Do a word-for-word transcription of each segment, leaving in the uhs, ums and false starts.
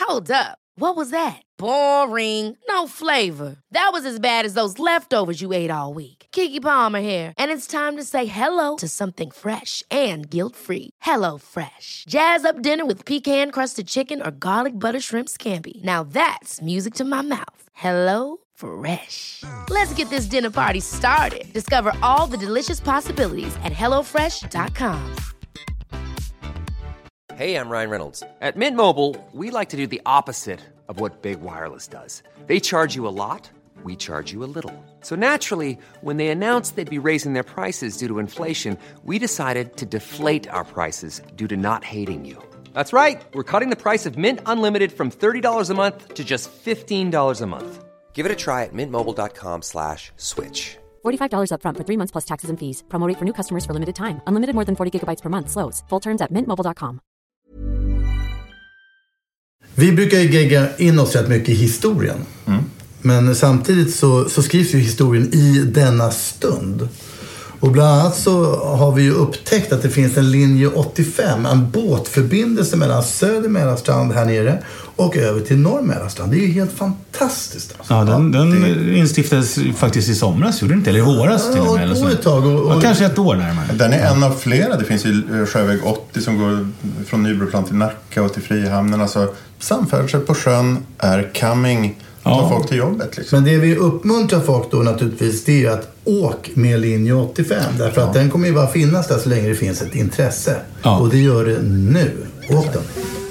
Hold up. What was that? Boring. No flavor. That was as bad as those leftovers you ate all week. Keke Palmer here, and it's time to say hello to something fresh and guilt-free. Hello Fresh. Jazz up dinner with pecan-crusted chicken or garlic butter shrimp scampi. Now that's music to my mouth. Hello Fresh. Let's get this dinner party started. Discover all the delicious possibilities at hello fresh dot com. Hey, I'm Ryan Reynolds. At Mint Mobile, we like to do the opposite of what Big Wireless does. They charge you a lot, we charge you a little. So naturally, when they announced they'd be raising their prices due to inflation, we decided to deflate our prices due to not hating you. That's right. We're cutting the price of Mint Unlimited from thirty dollars a month to just fifteen dollars a month. Give it a try at mintmobile.com slash switch. forty-five dollars up front for three months plus taxes and fees. Promo rate for new customers for limited time. Unlimited more than forty gigabytes per month. Slows full terms at mint mobile dot com. Vi brukar ju gegga in oss rätt mycket i historien. Mm. Men samtidigt så, så skrivs ju historien i denna stund. Och bland annat så har vi ju upptäckt att det finns en linje åttiofem, en båtförbindelse mellan söder Mälarstrand här nere och över till norr Mälarstrand. Det är ju helt fantastiskt. Alltså. Ja, den, den det... instiftades faktiskt i somras, gjorde det inte? Eller i våras till och med. Ja, ett tag. Och, och... Ja, kanske ett år närmare. Den är en av flera. Det finns ju Sjöväg åttio som går från Nybroplan till Nacka och till Frihamnen. Alltså, samfärdsel på sjön är coming. Ta ja. folk till jobbet liksom. Men det vi uppmuntrar folk då naturligtvis, det är att åk med linje åttiofem. Därför ja. att den kommer ju bara finnas där så länge det finns ett intresse. Ja. Och det gör det nu. Åk den.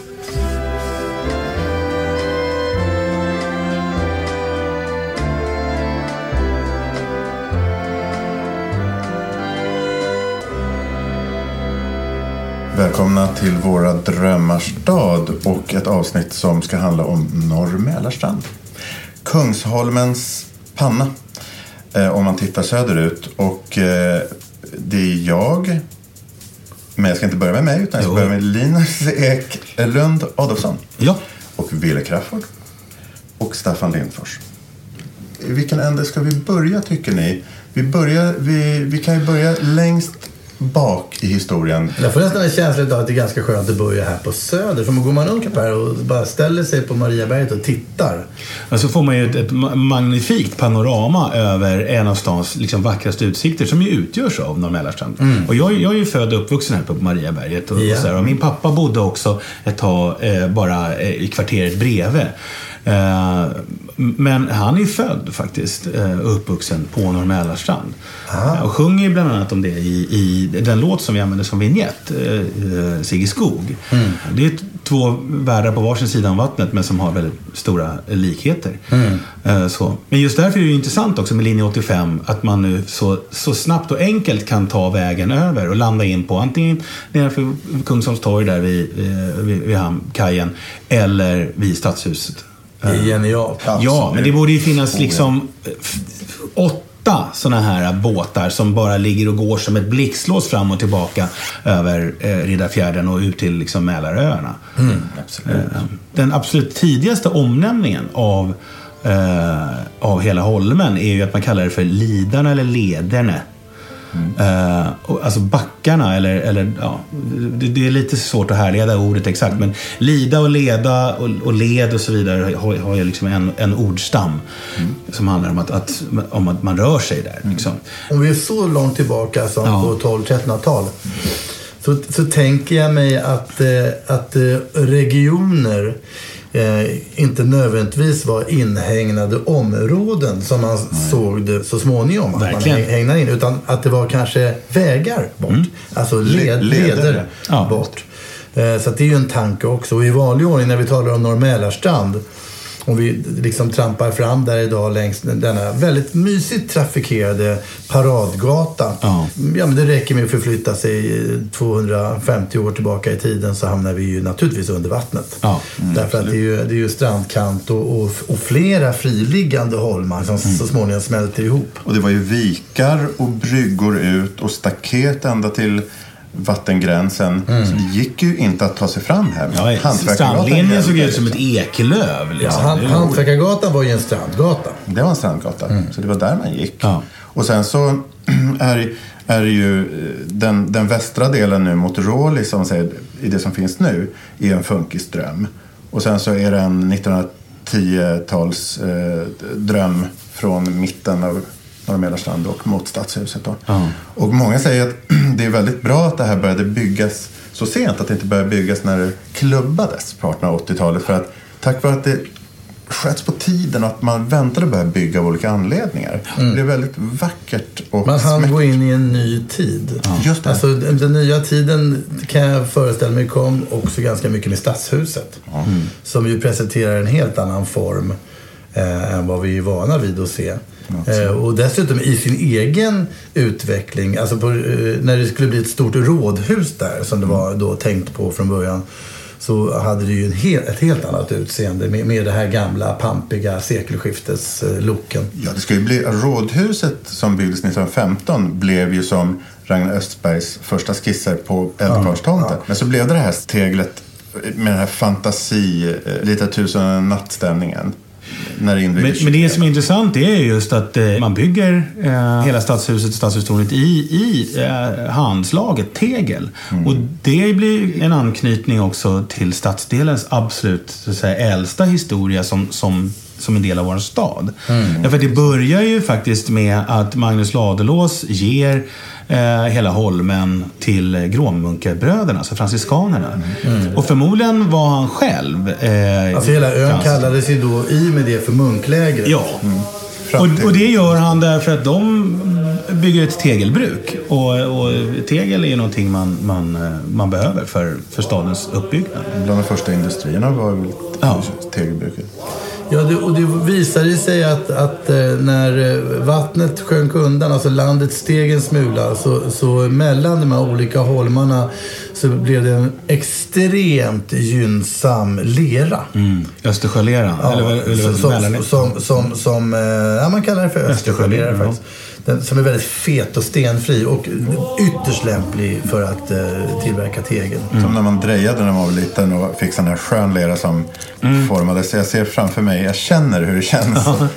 Välkomna till våra drömmars stad och ett avsnitt som ska handla om Norr Mälarstrand. Kungsholmens panna, eh, om man tittar söderut. Och eh, det är jag, men jag ska inte börja med mig utan jag ska börja med Linus Eklund Adolfsson. Ja. Och Wille Crafoord och Staffan Lindfors. I vilken ände ska vi börja tycker ni? Vi, börjar, vi, vi kan ju börja längst bak i historien. Jag får nästan en känsla av att det är ganska skönt att börja här på söder. För går man upp här och bara ställer sig på Mariaberget och tittar. Och så får man ju ett, ett magnifikt panorama över en av stans liksom vackraste utsikter som ju utgörs av Norr Mälarstrand. Mm. Och jag, jag är ju född och uppvuxen här på Mariaberget. Och, yeah. och, så här, och min pappa bodde också ett tag eh, bara eh, i kvarteret bredvid. Uh, men han är född faktiskt uh, uppvuxen på Norr Mälarstrand uh, och sjunger bland annat om det i, i den låt som vi använder som vignett, uh, uh, Sigge Skog. Mm. Det är två världar på varsin sida om vattnet men som har väldigt stora likheter. Mm. Uh, så. Men just därför är det ju intressant också med linje åttiofem att man nu så, så snabbt och enkelt kan ta vägen över och landa in på antingen nedanför Kungsholms torg där vid, vid, vid hamnkajen eller vid Stadshuset. Det är genialt. Ja, men det borde ju finnas liksom åtta såna här båtar som bara ligger och går som ett blixtlås fram och tillbaka över eh, Riddarfjärden och ut till liksom Mälaröarna. Mm, absolut. Eh, den absolut tidigaste omnämningen av, eh, av hela Holmen är ju att man kallar det för Lidarna eller Lederne. Mm. Uh, alltså backarna eller, eller ja, det, det är lite svårt att härleda ordet exakt, men lida och leda och, och led och så vidare har, har ju liksom en, en ordstam mm. som handlar om att, att, om att man rör sig där liksom. Om vi är så långt tillbaka som ja. på tolv-trettonhundratal så, så tänker jag mig att, att regioner Eh, inte nödvändigtvis var inhägnade områden som man Nej. såg det så småningom att Verkligen. man hägnade in, utan att det var kanske vägar bort, mm. alltså led, leder ja. bort. Eh, så att det är ju en tanke också. Och i vanlig ordning när vi talar om Norr Mälarstrand, om vi liksom trampar fram där idag längs denna väldigt mysigt trafikerade paradgata. Ja. Ja, men det räcker med att förflytta sig tvåhundrafemtio år tillbaka i tiden så hamnar vi ju naturligtvis under vattnet. Ja. Mm, Därför absolut. att det är ju, det är ju strandkant och, och, och flera friliggande holmar som mm. så småningom smälter ihop. Och det var ju vikar och bryggor ut och staket ända till vattengränsen. Mm. Så det gick ju inte att ta sig fram här. Ja, strandlinjen såg ut som ett eklöv. Liksom. Ja, Hantverkargatan var ju en strandgata. Det var en strandgata. Mm. Så det var där man gick. Ja. Och sen så är, är ju den, den västra delen nu mot Råli, som säger, i det som finns nu, är en funkisström. Och sen så är det en nittonhundratio-tals eh, dröm från mitten av Norra Mälarstrand och mot Stadshuset då. Mm. Och många säger att det är väldigt bra att det här började byggas så sent, att det inte började byggas när det klubbades på artonhundraåttiotalet, för att tack vare att det sköts på tiden och att man väntade att börja bygga av olika anledningar. Mm. Det blev väldigt vackert och man hann gå in i en ny tid. Ja. Just det. Alltså den nya tiden kan jag föreställa mig kom också ganska mycket med Stadshuset. Mm. Som ju presenterar en helt annan form eh, än vad vi är vana vid att se. Eh, och dessutom i sin egen utveckling, alltså på, eh, när det skulle bli ett stort rådhus där som det var då tänkt på från början, så hade det ju en hel, ett helt annat utseende med, med det här gamla pampiga sekelskiftesloken. Ja, det ska ju bli rådhuset som byggdes nittonhundrafemton blev ju som Ragnar Östbergs första skisser på Eldkvarnstomten. Ja, ja. Men så blev det det här steglet med den här fantasi, lite tusen nattstämningen. När det men, men det som är intressant är just att eh, man bygger eh, hela stadshuset och stadshustornet i, i eh, handslaget tegel. Mm. Och det blir en anknytning också till stadsdelens absolut så att säga, äldsta historia som, som, som en del av vår stad. Mm. Därför att det börjar ju faktiskt med att Magnus Ladulås ger Eh, hela Holmen till Gråmunkebröderna, alltså franciskanerna. Mm. Och förmodligen var han själv eh, alltså hela ön fransk. Kallades ju då i med det för munklägret. Ja. Mm. Och, och det gör han därför att de bygger ett tegelbruk. Och, och tegel är ju någonting man, man, man behöver för, för stadens uppbyggnad. Bland de första industrierna var väl ja. tegelbruket. Ja, det, och det visade sig att, att när vattnet sjönk undan, alltså landet steg en smula, så, så mellan de här olika holmarna så blev det en extremt gynnsam lera. Mm. Östersjölera. Ja, eller, eller, som, som, som, som, som ja, man kallar det för Östersjölera ja. faktiskt. Den, som är väldigt fet och stenfri och ytterst lämplig för att uh, tillverka tegel. Mm. Som när man drejade när man var liten och fick sån här skön lera som mm. formades. Jag ser framför mig, jag känner hur det känns. Ja.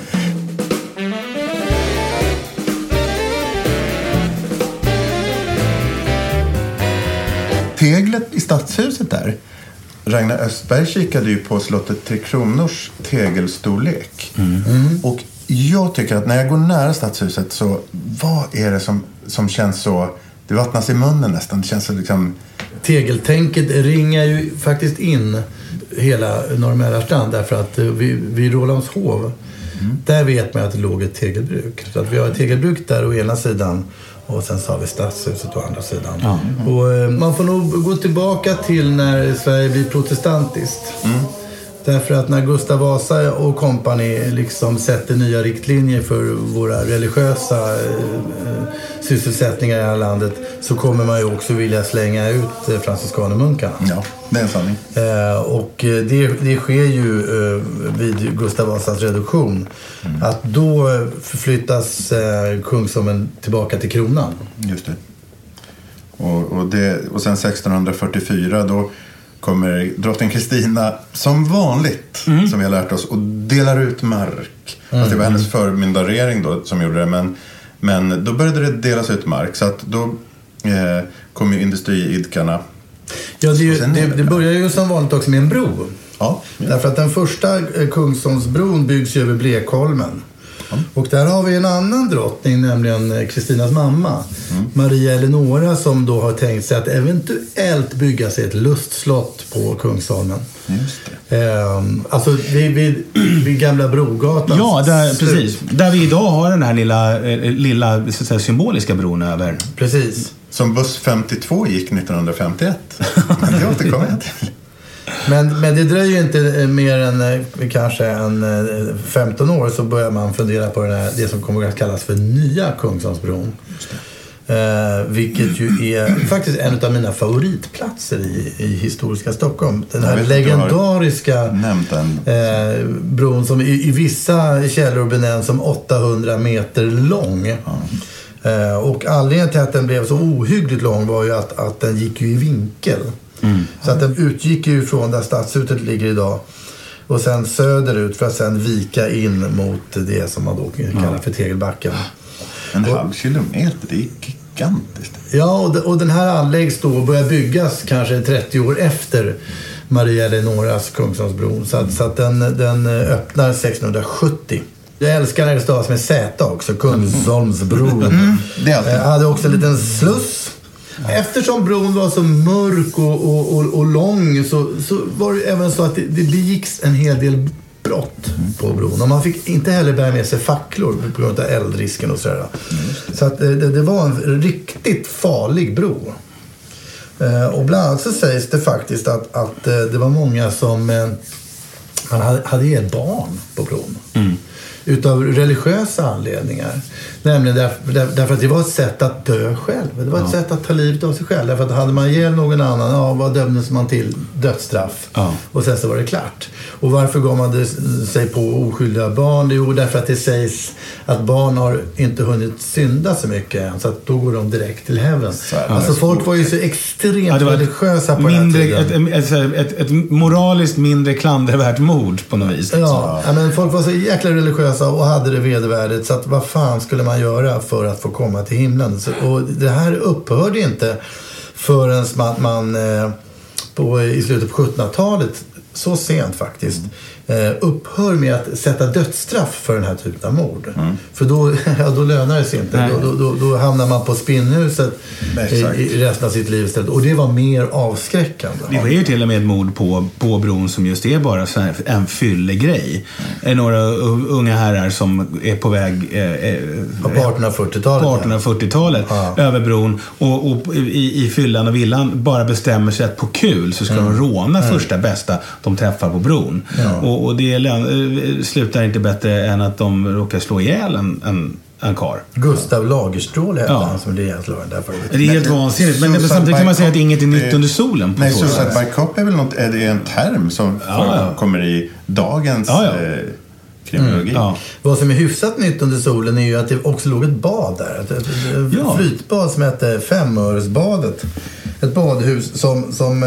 Teglet i stadshuset där. Ragnar Östberg kikade ju på slottet Tre Kronors tegelstorlek. Mm. Mm. Och jag tycker att när jag går nära stadshuset så vad är det som, som känns så, det vattnas i munnen nästan, det känns så liksom... Tegeltänket ringar ju faktiskt in hela Norra Mälarstrand därför att vid, vid Rålambshov mm. där vet man att det låg ett tegelbruk. Så att vi har ett tegelbruk där å ena sidan och sen så har vi stadshuset å andra sidan. Ja. Mm. Och man får nog gå tillbaka till när Sverige blir protestantiskt. Mm. Därför att när Gustav Vasa och kompani liksom sätter nya riktlinjer för våra religiösa eh, sysselsättningar i det här landet så kommer man ju också vilja slänga ut eh, franciskanermunkarna. Ja, det är en sanning. Eh, och det, det sker ju eh, vid Gustav Vasas reduktion. Mm. Att då förflyttas eh, kungsholmen tillbaka till kronan. Just det. Och, och, det, och sen sextonhundrafyrtiofyra då kommer drottning Kristina som vanligt, mm. som vi har lärt oss, och delar ut mark. Mm. Alltså det var hennes förmyndarregering då som gjorde det, men, men då började det delas ut mark. Så att då eh, kom ju industriidkarna. Ja, det, det, det börjar ju som vanligt också med en bro. Ja, ja. Därför att den första Kungsholmsbron byggs över Blekholmen. Mm. Och där har vi en annan drottning, nämligen Kristinas mamma, mm. Maria Eleonora, som då har tänkt sig att eventuellt bygga sig ett lustslott på Kungsholmen. Just det. Ehm, alltså vid, vid, vid gamla Brogatan. Ja, där, precis. Där vi idag har den här lilla, lilla så att säga, symboliska bron över. Precis. Som buss femtiotvå gick nittonhundrafemtioett. Men det återkommer jag till. Men, men det dröjer inte mer än kanske en femton år så börjar man fundera på den här, det som kommer att kallas för nya Kungsholmsbron. Eh, vilket ju är faktiskt en av mina favoritplatser i, i historiska Stockholm. Den här legendariska eh, bron som i, i vissa källor benämns som åttahundra meter lång. Mm. Eh, och anledningen till att den blev så ohyggligt lång var ju att, att den gick ju i vinkel. Mm. Så att den utgick ju från där stadshuset ligger idag och sen söderut för att sen vika in mot det som man då kallar för Tegelbacken. En och, halv kilometer, det är gigantiskt. Ja, och, och den här anläggs då och börjar byggas kanske trettio år efter Maria Eleonoras Kungsholmsbron. Så att, så att den, den öppnar sextonhundrasjuttio. Jag älskar när det stavas med Z också, Kungsholmsbron. Mm, det är alltid. Jag hade också en liten sluss. Eftersom bron var så mörk och, och, och, och lång så, så var det även så att det, det begicks en hel del brott på bron. Och man fick inte heller bära med sig facklor på grund av eldrisken och sådär. Så att det, det var en riktigt farlig bro. Och bland annat så sägs det faktiskt att, att det var många som man hade, hade gett barn på bron. Mm. Utav religiösa anledningar. Nämligen därför, där, därför att det var ett sätt att dö själv. Det var ett ja. sätt att ta livet av sig själv. Därför att hade man ihjäl någon annan, ja, vad dömdes man till? Dödsstraff. Ja. Och sen så var det klart. Och varför gav man det, sig på oskyldiga barn? Jo, därför att det sägs att barn har inte hunnit synda så mycket än. Så att då går de direkt till heaven. Alltså folk var ju så extremt ja, religiösa på mindre, den tiden. Ett, ett, ett, ett moraliskt mindre klandervärt mord på något vis. Ja, ja, men folk var så jäkla religiösa och hade det vedervärdigt, så att vad fan skulle man göra för att få komma till himlen? Så, och det här upphörde inte förrän man, man eh, på, i slutet på sjuttonhundratalet, så sent faktiskt, eh, upphör med att sätta dödsstraff för den här typen av mord. Mm. För då, ja, då lönar det sig inte. Då, då, då hamnar man på spinnhuset i, i resten av sitt liv istället. Och det var mer avskräckande. Det var ju till och med ett mord på, på bron som just är bara så här en fyllegrej. Mm. Några unga herrar som är på väg eh, på artonhundrafyrtiotalet, på artonhundrafyrtiotalet ja. över bron och, och i, i fyllan och villan bara bestämmer sig att på kul så ska mm. de råna mm. första bästa de träffar på bron. Ja. Och, och det lön, slutar inte bättre än att de råkar slå ihjäl en, en, en kar. Gustav Lagerstrål heter ja. han som det är därför. Det är helt vansinnigt. Men, men samtidigt kan man säga att inget är nytt under solen. På nej, suicide by cop är väl något, är det en term som ja, ja. kommer i dagens ja, ja. Eh, kriminologi. Mm, ja. Vad som är hyfsat nytt under solen är ju att det också låg ett bad där. Ett, ett, ett ja. flytbad som hette Femöresbadet. Ett badhus som, som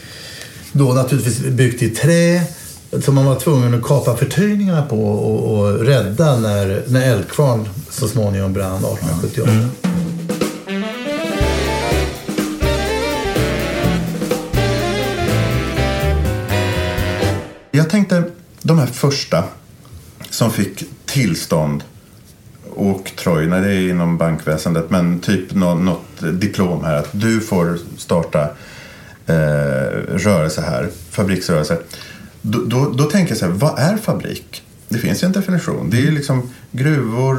då naturligtvis byggt i trä, som man var tvungen att kapa förtöjningarna på och, och rädda när, när Eldkvarn så småningom brann artonhundrasjuttioåtta. Mm. Jag tänkte, de här första som fick tillstånd och trojna, det är inom bankväsendet, men typ något, något diplom här att du får starta eh, rörelse här, fabriksrörelse. Då, då, då tänker jag så här, vad är fabrik? Det finns ju en definition. Det är liksom gruvor,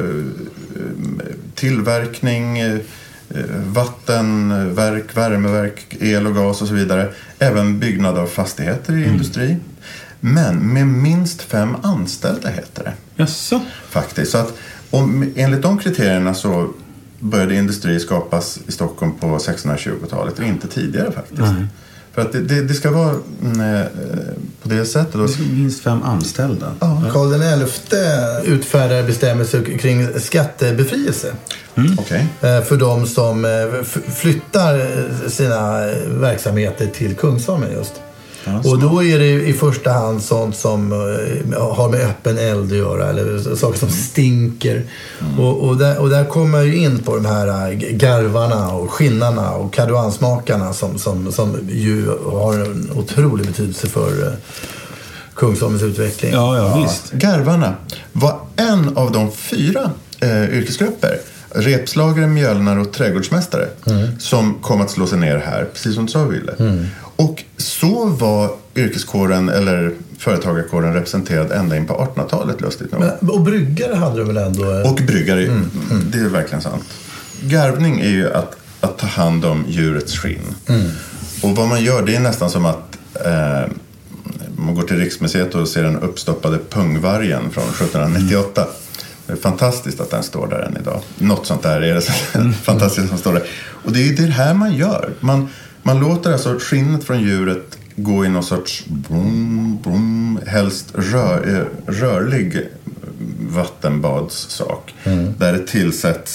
tillverkning, vattenverk, värmeverk, el och gas och så vidare. Även byggnad av fastigheter i mm. industri. Men med minst fem anställda heter det. Jaså? Faktiskt. Så att om, enligt de kriterierna så började industri skapas i Stockholm på sextonhundratjugotalet och inte tidigare faktiskt. Mm. För att det, det, det ska vara mm, på det sättet. Då. Det ska minst fem anställda. Ja, Karl den elfte utfärdar bestämmelser kring skattebefrielse. Mm. Okay. För de som flyttar sina verksamheter till Kungsholmen just. Ja, och då är det i första hand sånt som har med öppen eld att göra eller saker som stinker. Mm. Och, och, där, och där kommer jag ju in på de här garvarna och skinnarna och kadvansmakarna som, som, som ju har en otrolig betydelse för Kungsholmens utveckling. Ja, ja, visst. Garvarna var en av de fyra eh, yrkesgrupper, repslagare, mjölnare och trädgårdsmästare, mm. som kom att slå sig ner här, precis som du ville. Mm. Och så var yrkeskåren eller företagarkåren representerad ända in på artonhundratalet, lustigt nog. Men, och bryggare hade du väl ändå? Och bryggare, mm. Mm. det är verkligen sant. Garvning är ju att, att ta hand om djurets skinn. Mm. Och vad man gör, det är nästan som att eh, man går till Riksmuseet och ser den uppstoppade pungvargen från sjuttonhundranittioåtta. Mm. Det är fantastiskt att den står där än idag. Något sånt där är det så mm. fantastiskt som står där. Och det är det här man gör. Man, man låter alltså skinnet från djuret gå i någon sorts brum, brum, helst rör, rörlig vattenbadssak. Mm. Där det tillsätts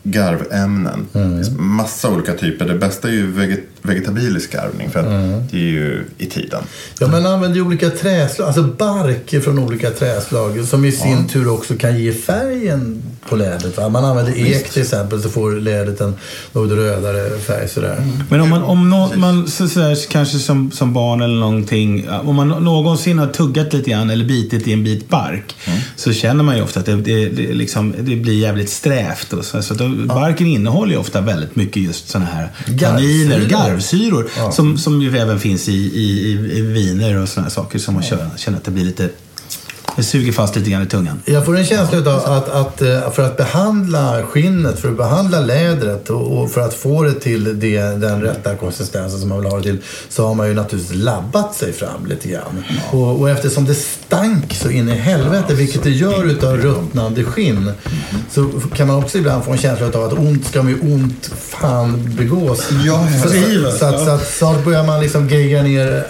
garvämnen. Mm. Det finns massa olika typer. Det bästa är ju veget- vegetabilisk garvning för att mm. det är ju i tiden. Ja, man använder ju olika träslag, alltså bark från olika träslag som i sin ja. tur också kan ge färgen på lädret. Va? Man använder ek Visst. till exempel så får lädret en något rödare färg sådär. Mm. Men om man, om no, man så, så där, kanske som, som barn eller någonting, om man någonsin har tuggat lite grann eller bitit i en bit bark mm. så känner man ju ofta att det, det, det, liksom, det blir jävligt strävt. Och så, så då, ja. barken innehåller ju ofta väldigt mycket just sådana här tanniner, garvsyror ja. som, som ju även finns i, i, i viner och sådana här saker som man känner, känner att det blir lite. Det suger fast lite grann i tungan. Jag får en känsla av att, att, att för att behandla skinnet, för att behandla lädret och för att få det till det, den rätta konsistensen som man vill ha det till, så har man ju naturligtvis labbat sig fram lite grann. Ja. Och, och eftersom det stank så in i helvete, vilket det gör utav ruttnande skinn, så kan man också ibland få en känsla av att ont ska med ont fan begås. Ja, så, så, så, att, så att snart börjar man liksom gegga ner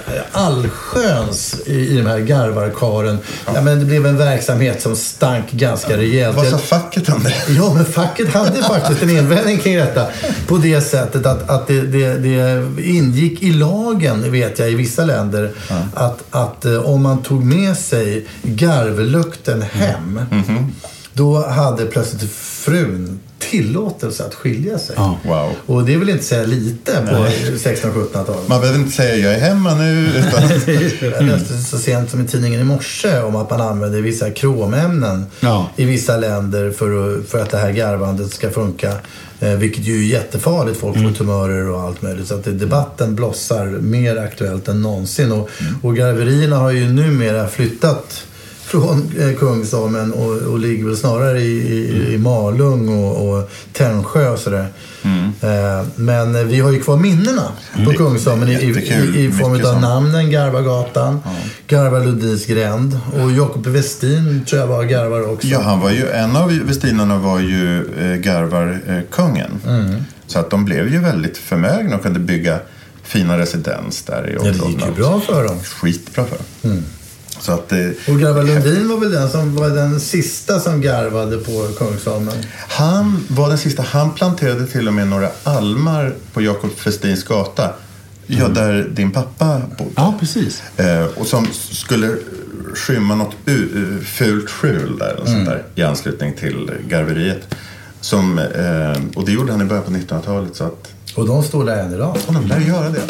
allsköns i, i de här garvarkaren. Ja, men det blev en verksamhet som stank ganska rejält. Vad sa facket om det? Ja, men facket hade faktiskt en invändning kring detta. På det sättet att, att det, det, det ingick i lagen, vet jag, i vissa länder. Ja. Att, att om man tog med sig garvlukten hem, mm. Mm-hmm. då hade plötsligt frun tillåtelse att skilja sig. Oh, wow. Och det vill inte säga lite på sextonhundra-sjuttonhundratalet. Man behöver inte säga jag är hemma nu. Utan... Jag läste så sent som i tidningen i morse om att man använder vissa kromämnen ja. i vissa länder för att, för att det här garvandet ska funka. Eh, vilket ju är jättefarligt. Folk får mm. tumörer och allt möjligt. Så att det, debatten blossar mer aktuellt än någonsin. Och, mm. och garverierna har ju numera flyttat från eh, Kungsholmen och, och ligger väl snarare i, i, mm. i Malung och, och Tännsjö och sådär. Mm. Eh, men vi har ju kvar minnena mm. på Kungsholmen i, i, i, i form av namnen Garvagatan, ja. Garvar Lundins gränd och Jakob Westin tror jag var garvar också. Ja, han var ju, en av Westinarna var ju eh, garvarkungen. Eh, mm. Så att de blev ju väldigt förmögna och kunde bygga fina residens där i området. Ja, det gick ju bra för dem. Skitbra för dem. Mm. Så att det, och Garvar Lundin var väl den som var den sista som garvade på Kungsholmen. Han var den sista. Han planterade till och med några almar på Jakob Westins gata. Mm. Ja, där din pappa bodde. Ja, precis. Eh, och som skulle skymma något u- fult skjul där, eller mm. sånt där, i anslutning till garveriet. Som, eh, och det gjorde han i början på nittonhundratalet. Så att, och de står där än idag. Och de lär göra det.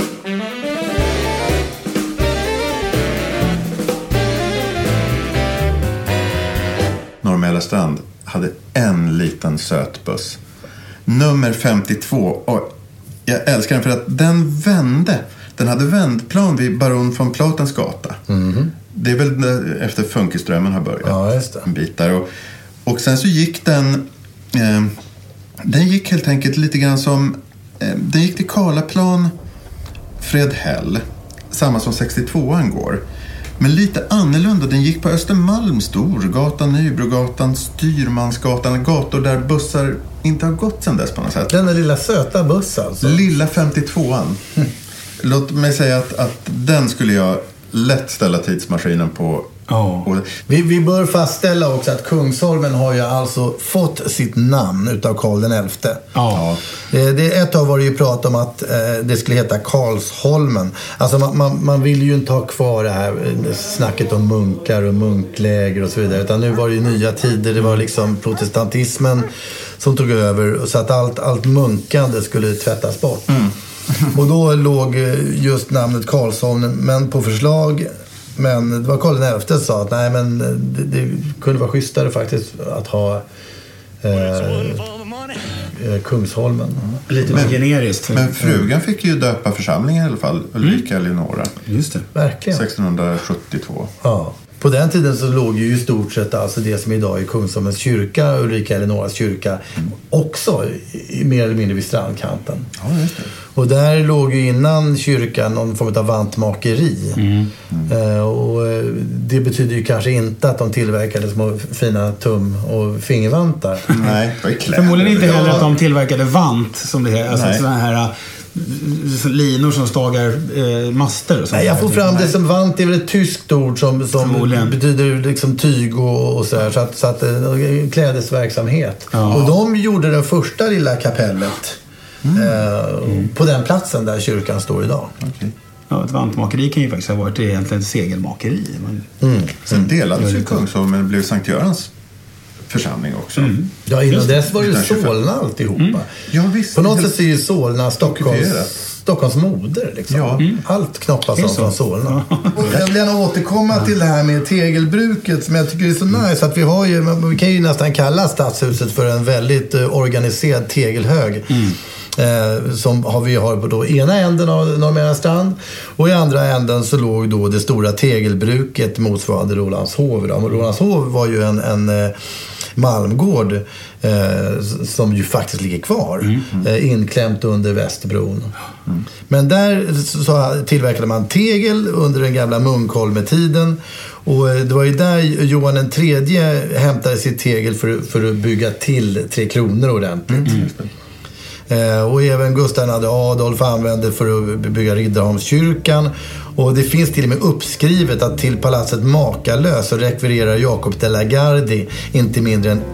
Norrmälarstrand hade en liten sötbuss. Nummer femtiotvå. Och jag älskar den för att den vände. Den hade vändplan vid Baron von Platens gata. Mm. Det är väl efter Funkeströmmen har börjat. Ja, just det. En bit där. Och, och sen så gick den... Eh, den gick helt enkelt lite grann som... Eh, den gick till Karlaplan Fredhäll. Samma som sextiotvåan går. Men lite annorlunda. Den gick på Östermalm, Storgatan, Nybrogatan, Styrmansgatan. Gator där bussar inte har gått sedan dess på något sätt. Den där lilla söta buss alltså. Lilla femtiotvåan. Mm. Låt mig säga att, att den skulle jag lätt ställa tidsmaskinen på. Oh. Och... Vi, vi bör fastställa också att Kungsholmen har ju alltså fått sitt namn utav Karl den elfte. Ja. Det, det, ett av var det ju prat om att eh, det skulle heta Karlsholmen. Alltså man, man, man vill ju inte ha kvar det här snacket om munkar och munkläger och så vidare. Utan nu var det ju nya tider. Det var liksom protestantismen som tog över. Så att allt, allt munkande skulle tvättas bort. Mm. Och då låg just namnet Karlsholmen, men på förslag... Men det var Karl den elfte som sa att nej, men det, det kunde vara schysstare faktiskt att ha eh, Kungsholmen. Lite mer generiskt. Men frugan fick ju döpa församlingen i alla fall. Ulrika mm. Eleonora. Just det. Verkligen. sextonhundrasjuttiotvå. Ja. På den tiden så låg ju i stort sett alltså det som idag är Kungsholmens kyrka, Ulrika Eleonoras kyrka, mm. också i, mer eller mindre vid strandkanten. Ja, just det. Och där låg ju innan kyrkan någon form av vantmakeri. Mm. Mm. Eh, och det betyder ju kanske inte att de tillverkade små fina tum- och fingervantar. Nej, det var kläder. Förmodligen inte heller att de tillverkade vant, som det är. Alltså sådana här linor som stagar eh, master och sånt. Nej, jag får fram det som vant, det är väl ett tyskt ord som, som betyder liksom tyg och, och sådär. Så att, så att en klädesverksamhet. Ja. Och de gjorde det första lilla kapellet mm. Eh, mm. på den platsen där kyrkan står idag. Okay. Ja, ett vantmakeri kan ju faktiskt ha varit egentligen ett segelmakeri. Men... Mm. Sen delades ju Kungsholmen, men det blev Sankt Görans församling också. Mm. Ja, innan dess var det Solna alltihopa. Mm. Ja, visst. På något sätt är ju Solna Stockholms, Stockholms moder. Liksom. Ja. Mm. Allt knoppas av från Solna. Och jag vill gärna återkomma till det här med tegelbruket som jag tycker är så nice. Att vi, har ju, vi kan ju nästan kalla stadshuset för en väldigt uh, organiserad tegelhög. Mm. Eh, som har vi har på då ena änden av Norrmälarstrand och i andra änden så låg då det stora tegelbruket motsvarande Rålambshov. Rålambshov var ju en, en eh, malmgård eh, som ju faktiskt ligger kvar mm, mm. Eh, inklämt under Västerbron. Mm. Men där så tillverkade man tegel under den gamla Munkholmetiden. Och det var ju där Johan den tredje hämtade sitt tegel för, för att bygga till Tre Kronor ordentligt. Mm. Och även Gustav Adolf använde för att bygga Riddarholmskyrkan. Och det finns till och med uppskrivet att till palatset Makalös så rekvirerar Jacob de la Gardie inte mindre än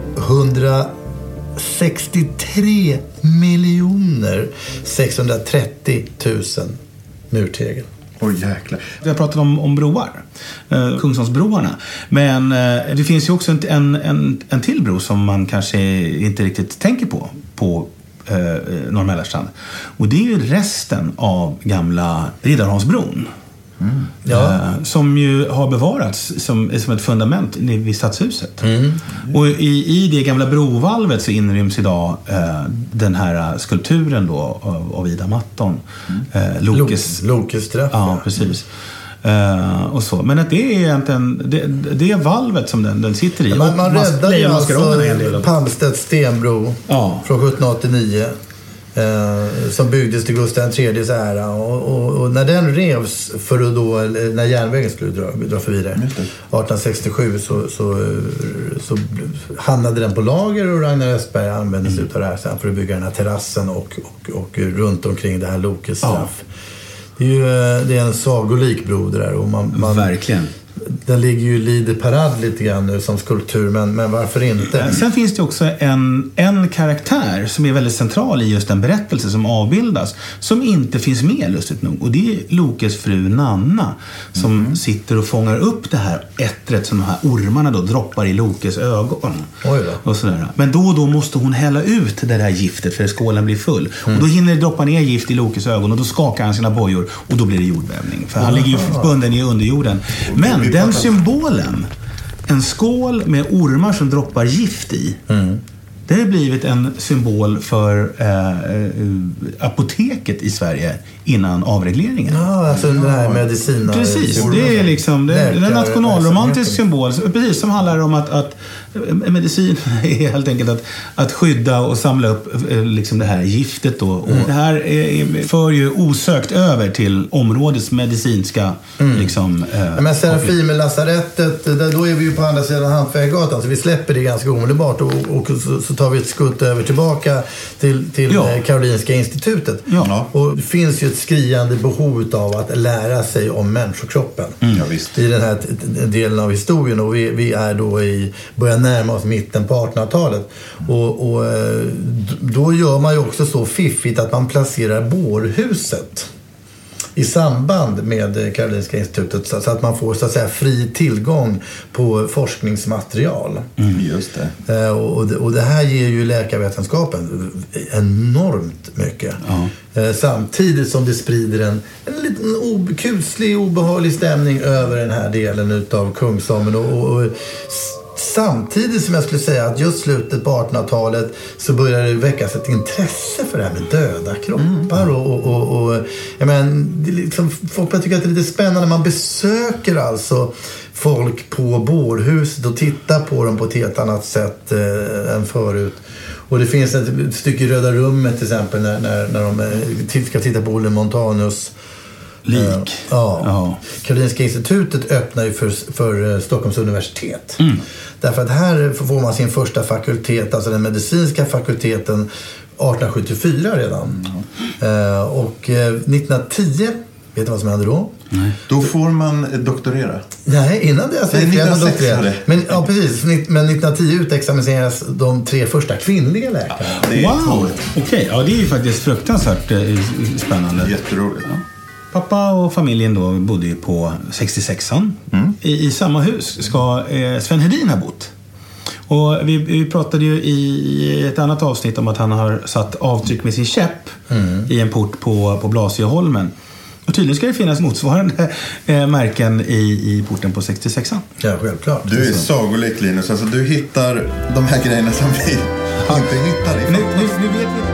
hundrasextiotre miljoner sexhundratrettio tusen murtegel. Åh oh, jäklar. Vi har pratat om, om broar, eh, Kungsholmsbroarna. Men eh, det finns ju också en, en, en till bro som man kanske inte riktigt tänker på på eh, Norrmälarstrand. Och det är ju resten av gamla Riddarholmsbron. Mm. Ja. Eh, som ju har bevarats som, som ett fundament vid stadshuset. Mm. Och i, i det gamla brovalvet så inryms idag eh, den här skulpturen då av, av Ida Matton. Mm. Eh, Lokes, Lokes träff. Ja, precis. Uh, och så. Men att det är egentligen det, det är valvet som den, den sitter i. Man, man räddade ju alltså Palmstedts stenbro ja. från sjuttonhundraåttionio eh, som byggdes till Gustav den tredjes ära och, och, och när den revs för att då, när järnvägen skulle dra, dra förbi det arton sextiosju så, så, så hamnade den på lager och Ragnar Östberg använde sig mm. av det här sen för att bygga den här terrassen och, och, och runt omkring det här Lokes straff. Ja. Det är ju det är en sagolik bro där och man, man, verkligen. Den ligger ju Lider parad lite grann nu som skulptur, men, men varför inte? Sen finns det också en, en karaktär som är väldigt central i just den berättelse som avbildas, som inte finns med lustigt nog. Och det är Lokes fru Nanna som mm. sitter och fångar upp det här ettret som de här ormarna då droppar i Lokes ögon. Oj då. Och sådär. Men då och då måste hon hälla ut det där giftet för att skålen blir full. Mm. Och då hinner det droppa ner gift i Lokes ögon och då skakar han sina bojor och då blir det jordbävning. För han ligger ju bunden i underjorden. Men den symbolen, en skål med ormar som droppar gift i, mm. det har blivit en symbol för eh, apoteket i i Sverige innan avregleringen. Ja, alltså den här medicinen. Precis, det är liksom det är en nationalromantisk symbol, precis, som handlar om att, att medicin är helt enkelt att, att skydda och samla upp liksom det här giftet då. Mm. Och det här är, för ju osökt över till områdets medicinska mm. liksom... Eh, men Serafimerlasarettet, då är vi ju på andra sidan Hantverkargatan, så vi släpper det ganska omedelbart och, och så, så tar vi ett skutt över tillbaka till, till ja. Karolinska institutet. Ja. Och det finns ju ett skriande behov av att lära sig om människokroppen mm. ja, visst. i den här delen av historien, och vi, vi är då i börjar närma oss mitten på artonhundratalet och, och då gör man ju också så fiffigt att man placerar bårhuset i samband med Karolinska institutet så att man får så att säga fri tillgång på forskningsmaterial. Mm, just det. Och det, och det här ger ju läkarvetenskapen enormt mycket. Ja. Samtidigt som det sprider en, en liten ob, kuslig, obehaglig stämning över den här delen utav Kungsholmen och, och samtidigt som jag skulle säga att just slutet på artonhundratalet så började det väckas ett intresse för det här med döda kroppar. Mm. Och, och, och, och jag men, det liksom, folk tycker att det är lite spännande. Man besöker alltså folk på bårhuset och tittar på dem på ett helt annat sätt eh, än förut. Och det finns ett, ett stycke i Röda rummet till exempel när, när, när de eh, ska titta på Olle Montanus lik. Uh, ja. ja. Karolinska institutet öppnar ju för, för Stockholms universitet. Mm. Därför att här får man sin första fakultet, alltså den medicinska fakulteten arton sjuttiofyra redan. Uh, och uh, nittonhundratio, vet du vad som hände då? Nej. Då får man doktorera. Nej, innan det. Alltså, det är nittonhundrasex. Men, ja, precis. Men nittonhundratio utexamineras de tre första kvinnliga läkarna. Ja, det är wow! Okej, okay. Ja, det är ju faktiskt fruktansvärt eh, spännande. Jätteroligt. Ja. Pappa och familjen då bodde ju på sextiosexan. Mm. I, I samma hus ska eh, Sven Hedin ha bott. Och vi, vi pratade ju i ett annat avsnitt om att han har satt avtryck med sin käpp mm. i en port på, på Blasieholmen. Och tydligen ska det finnas motsvarande eh, märken i, i porten på sextiosexan. Ja, självklart. Du är sagolik, Linus. Alltså, du hittar de här grejerna som vi inte hittar i. Nu, nu, nu vet vi.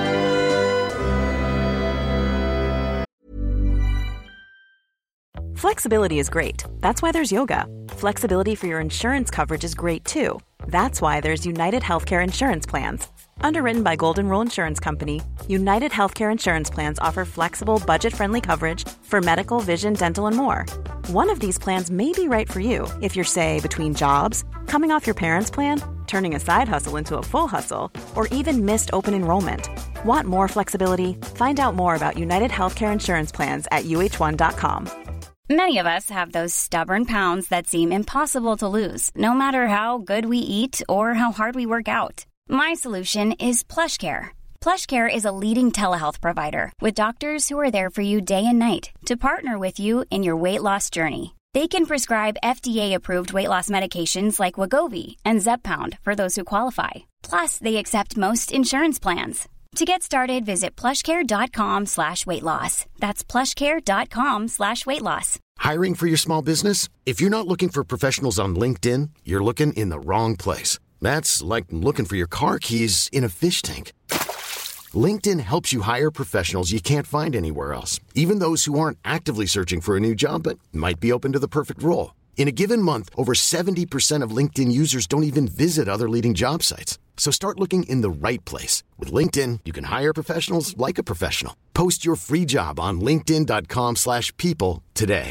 Flexibility is great. That's why there's yoga. Flexibility for your insurance coverage is great too. That's why there's United Healthcare Insurance Plans. Underwritten by Golden Rule Insurance Company, United Healthcare Insurance Plans offer flexible, budget-friendly coverage for medical, vision, dental, and more. One of these plans may be right for you if you're, say, between jobs, coming off your parents' plan, turning a side hustle into a full hustle, or even missed open enrollment. Want more flexibility? Find out more about United Healthcare Insurance Plans at U H one dot com. Many of us have those stubborn pounds that seem impossible to lose, no matter how good we eat or how hard we work out. My solution is PlushCare. PlushCare is a leading telehealth provider with doctors who are there for you day and night to partner with you in your weight loss journey. They can prescribe F D A-approved weight loss medications like Wegovy and Zepbound for those who qualify. Plus, they accept most insurance plans. To get started, visit plushcare.com slash weight loss. That's plushcare.com slash weight loss. Hiring for your small business? If you're not looking for professionals on LinkedIn, you're looking in the wrong place. That's like looking for your car keys in a fish tank. LinkedIn helps you hire professionals you can't find anywhere else, even those who aren't actively searching for a new job but might be open to the perfect role. In a given month, over seventy percent of LinkedIn users don't even visit other leading job sites. So start looking in the right place. With LinkedIn, you can hire professionals like a professional. Post your free job on linkedin.com slash people today.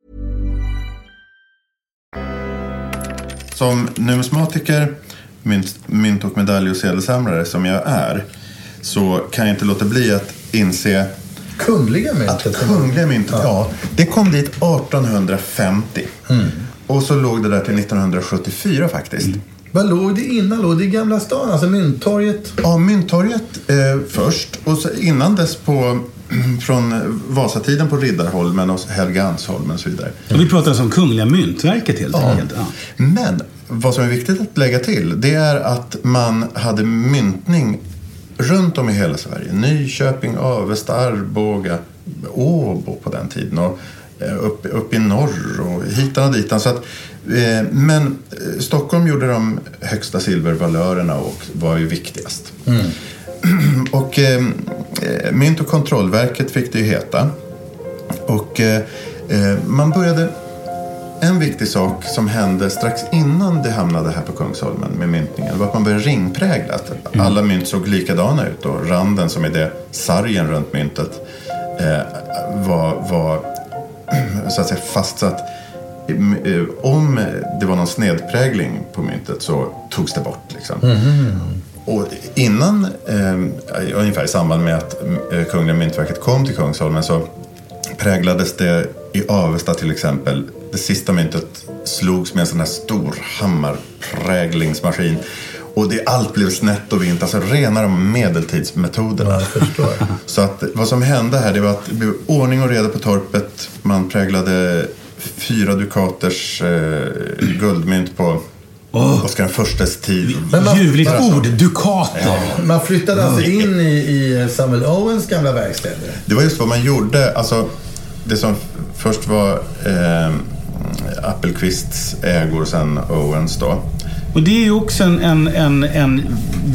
Som numismatiker, mynt, mynt- och medalj- och sedelsamlare som jag är, så kan jag inte låta bli att inse kungliga myntet. Att kungliga myntet, ja. ja. Det kom dit artonhundrafemtio. Mm. Och så låg det där till nittonhundrasjuttiofyra faktiskt. Mm. Vad låg det innan? Låg det i Gamla stan? Alltså Mynttorget? Ja, Mynttorget eh, först. Och så innan dess på, från Vasatiden på Riddarholmen och Helgeandsholmen och så vidare. Och vi pratar alltså om Kungliga Myntverket helt ja. enkelt. Ja. Men vad som är viktigt att lägga till, det är att man hade myntning runt om i hela Sverige. Nyköping, Avesta, Arboga, Åbo på den tiden. Och upp, upp i norr och hitan och ditan. Så att, eh, men Stockholm gjorde de högsta silvervalörerna och var ju viktigast. Mm. Och eh, Mynt- och kontrollverket fick det ju heta. Och eh, man började... En viktig sak som hände strax innan det hamnade här på Kungsholmen med myntningen var att man började ringprägla. Mm. Alla mynt såg likadana ut och randen som är det sargen runt myntet eh, var, var så att säga fastsatt. Om det var någon snedprägling på myntet så togs det bort liksom. Mm. Och innan, eh, ungefär i samband med att eh, Kungliga Myntverket kom till Kungsholmen så präglades det i Avesta till exempel. Det sista myntet slogs med en sån här stor hammarpräglingsmaskin. Och det, allt blev snett och vint. Alltså rena de medeltidsmetoderna. Ja, jag förstår. Så att vad som hände här, det var att det blev ordning och reda på torpet. Man präglade fyra dukaters eh, guldmynt på oh. Oskar den förstes tid. Ljuvligt ord, dukater. Ja. Man flyttade alltså in i, i Samuel Owens gamla verkstäder. Det var just vad man gjorde. Alltså det som först var eh, Appelqvists ägor, sen Owens då. Och det är ju också en, en, en, en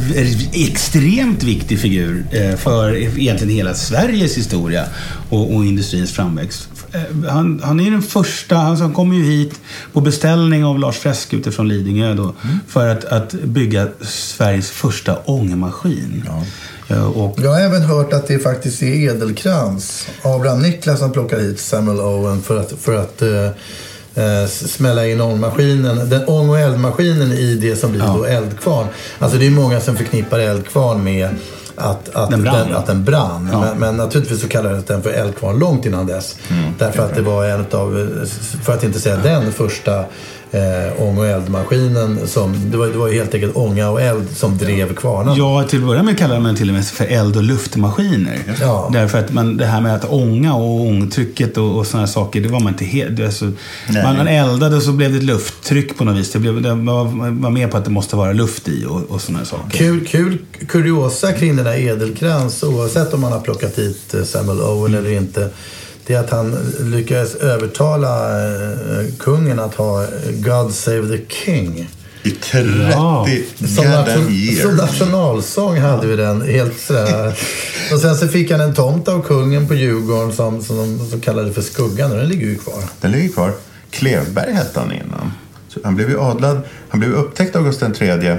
extremt viktig figur eh, för egentligen hela Sveriges historia och, och industrins framväxt. Eh, han, han är den första, alltså han kom ju hit på beställning av Lars Fresk utifrån Lidingö då, mm. för att, att bygga Sveriges första ångmaskin. Ja. Och jag har även hört att det faktiskt är Edelkrans, Abraham Niklas, som plockar hit Samuel Owen för att, för att uh, smälla in ångmaskinen, den ång- och eldmaskinen i det som blir ja. då eldkvarn. Alltså det är många som förknippar eldkvarn med att, att, den, brann. den, att den brann. Ja. Men, men naturligtvis så kallades den för Eldkvarn långt innan dess. Mm. Därför att det var en av, för att inte säga den första eh, ång- och eldmaskinen som, det var, det var ju helt enkelt ånga och eld som drev kvarnen. Ja, till att börja med kallar man till och med för eld- och luftmaskiner. Ja. Därför att man, det här med att ånga och ångtrycket och, och sådana saker, det var man inte helt... Alltså, man, man eldade och så blev det ett lufttryck på något vis. Det, blev, det var, var med på att det måste vara luft i och, och sådana saker. Kul, kul kuriosa kring den här Edelkrans, oavsett om man har plockat hit Samuel Owen mm. eller inte, det är att han lyckades övertala eh, kungen att ha God Save the King i trettio ja. som, nation, som nationalsång hade vi den helt sådär. Och sen så fick han en tomt av kungen på Djurgården som, som de så kallade för Skuggan, och den ligger ju kvar. Den ligger kvar. Klevberg hette han innan. Så han blev ju adlad, han blev upptäckt av Gustav den tredje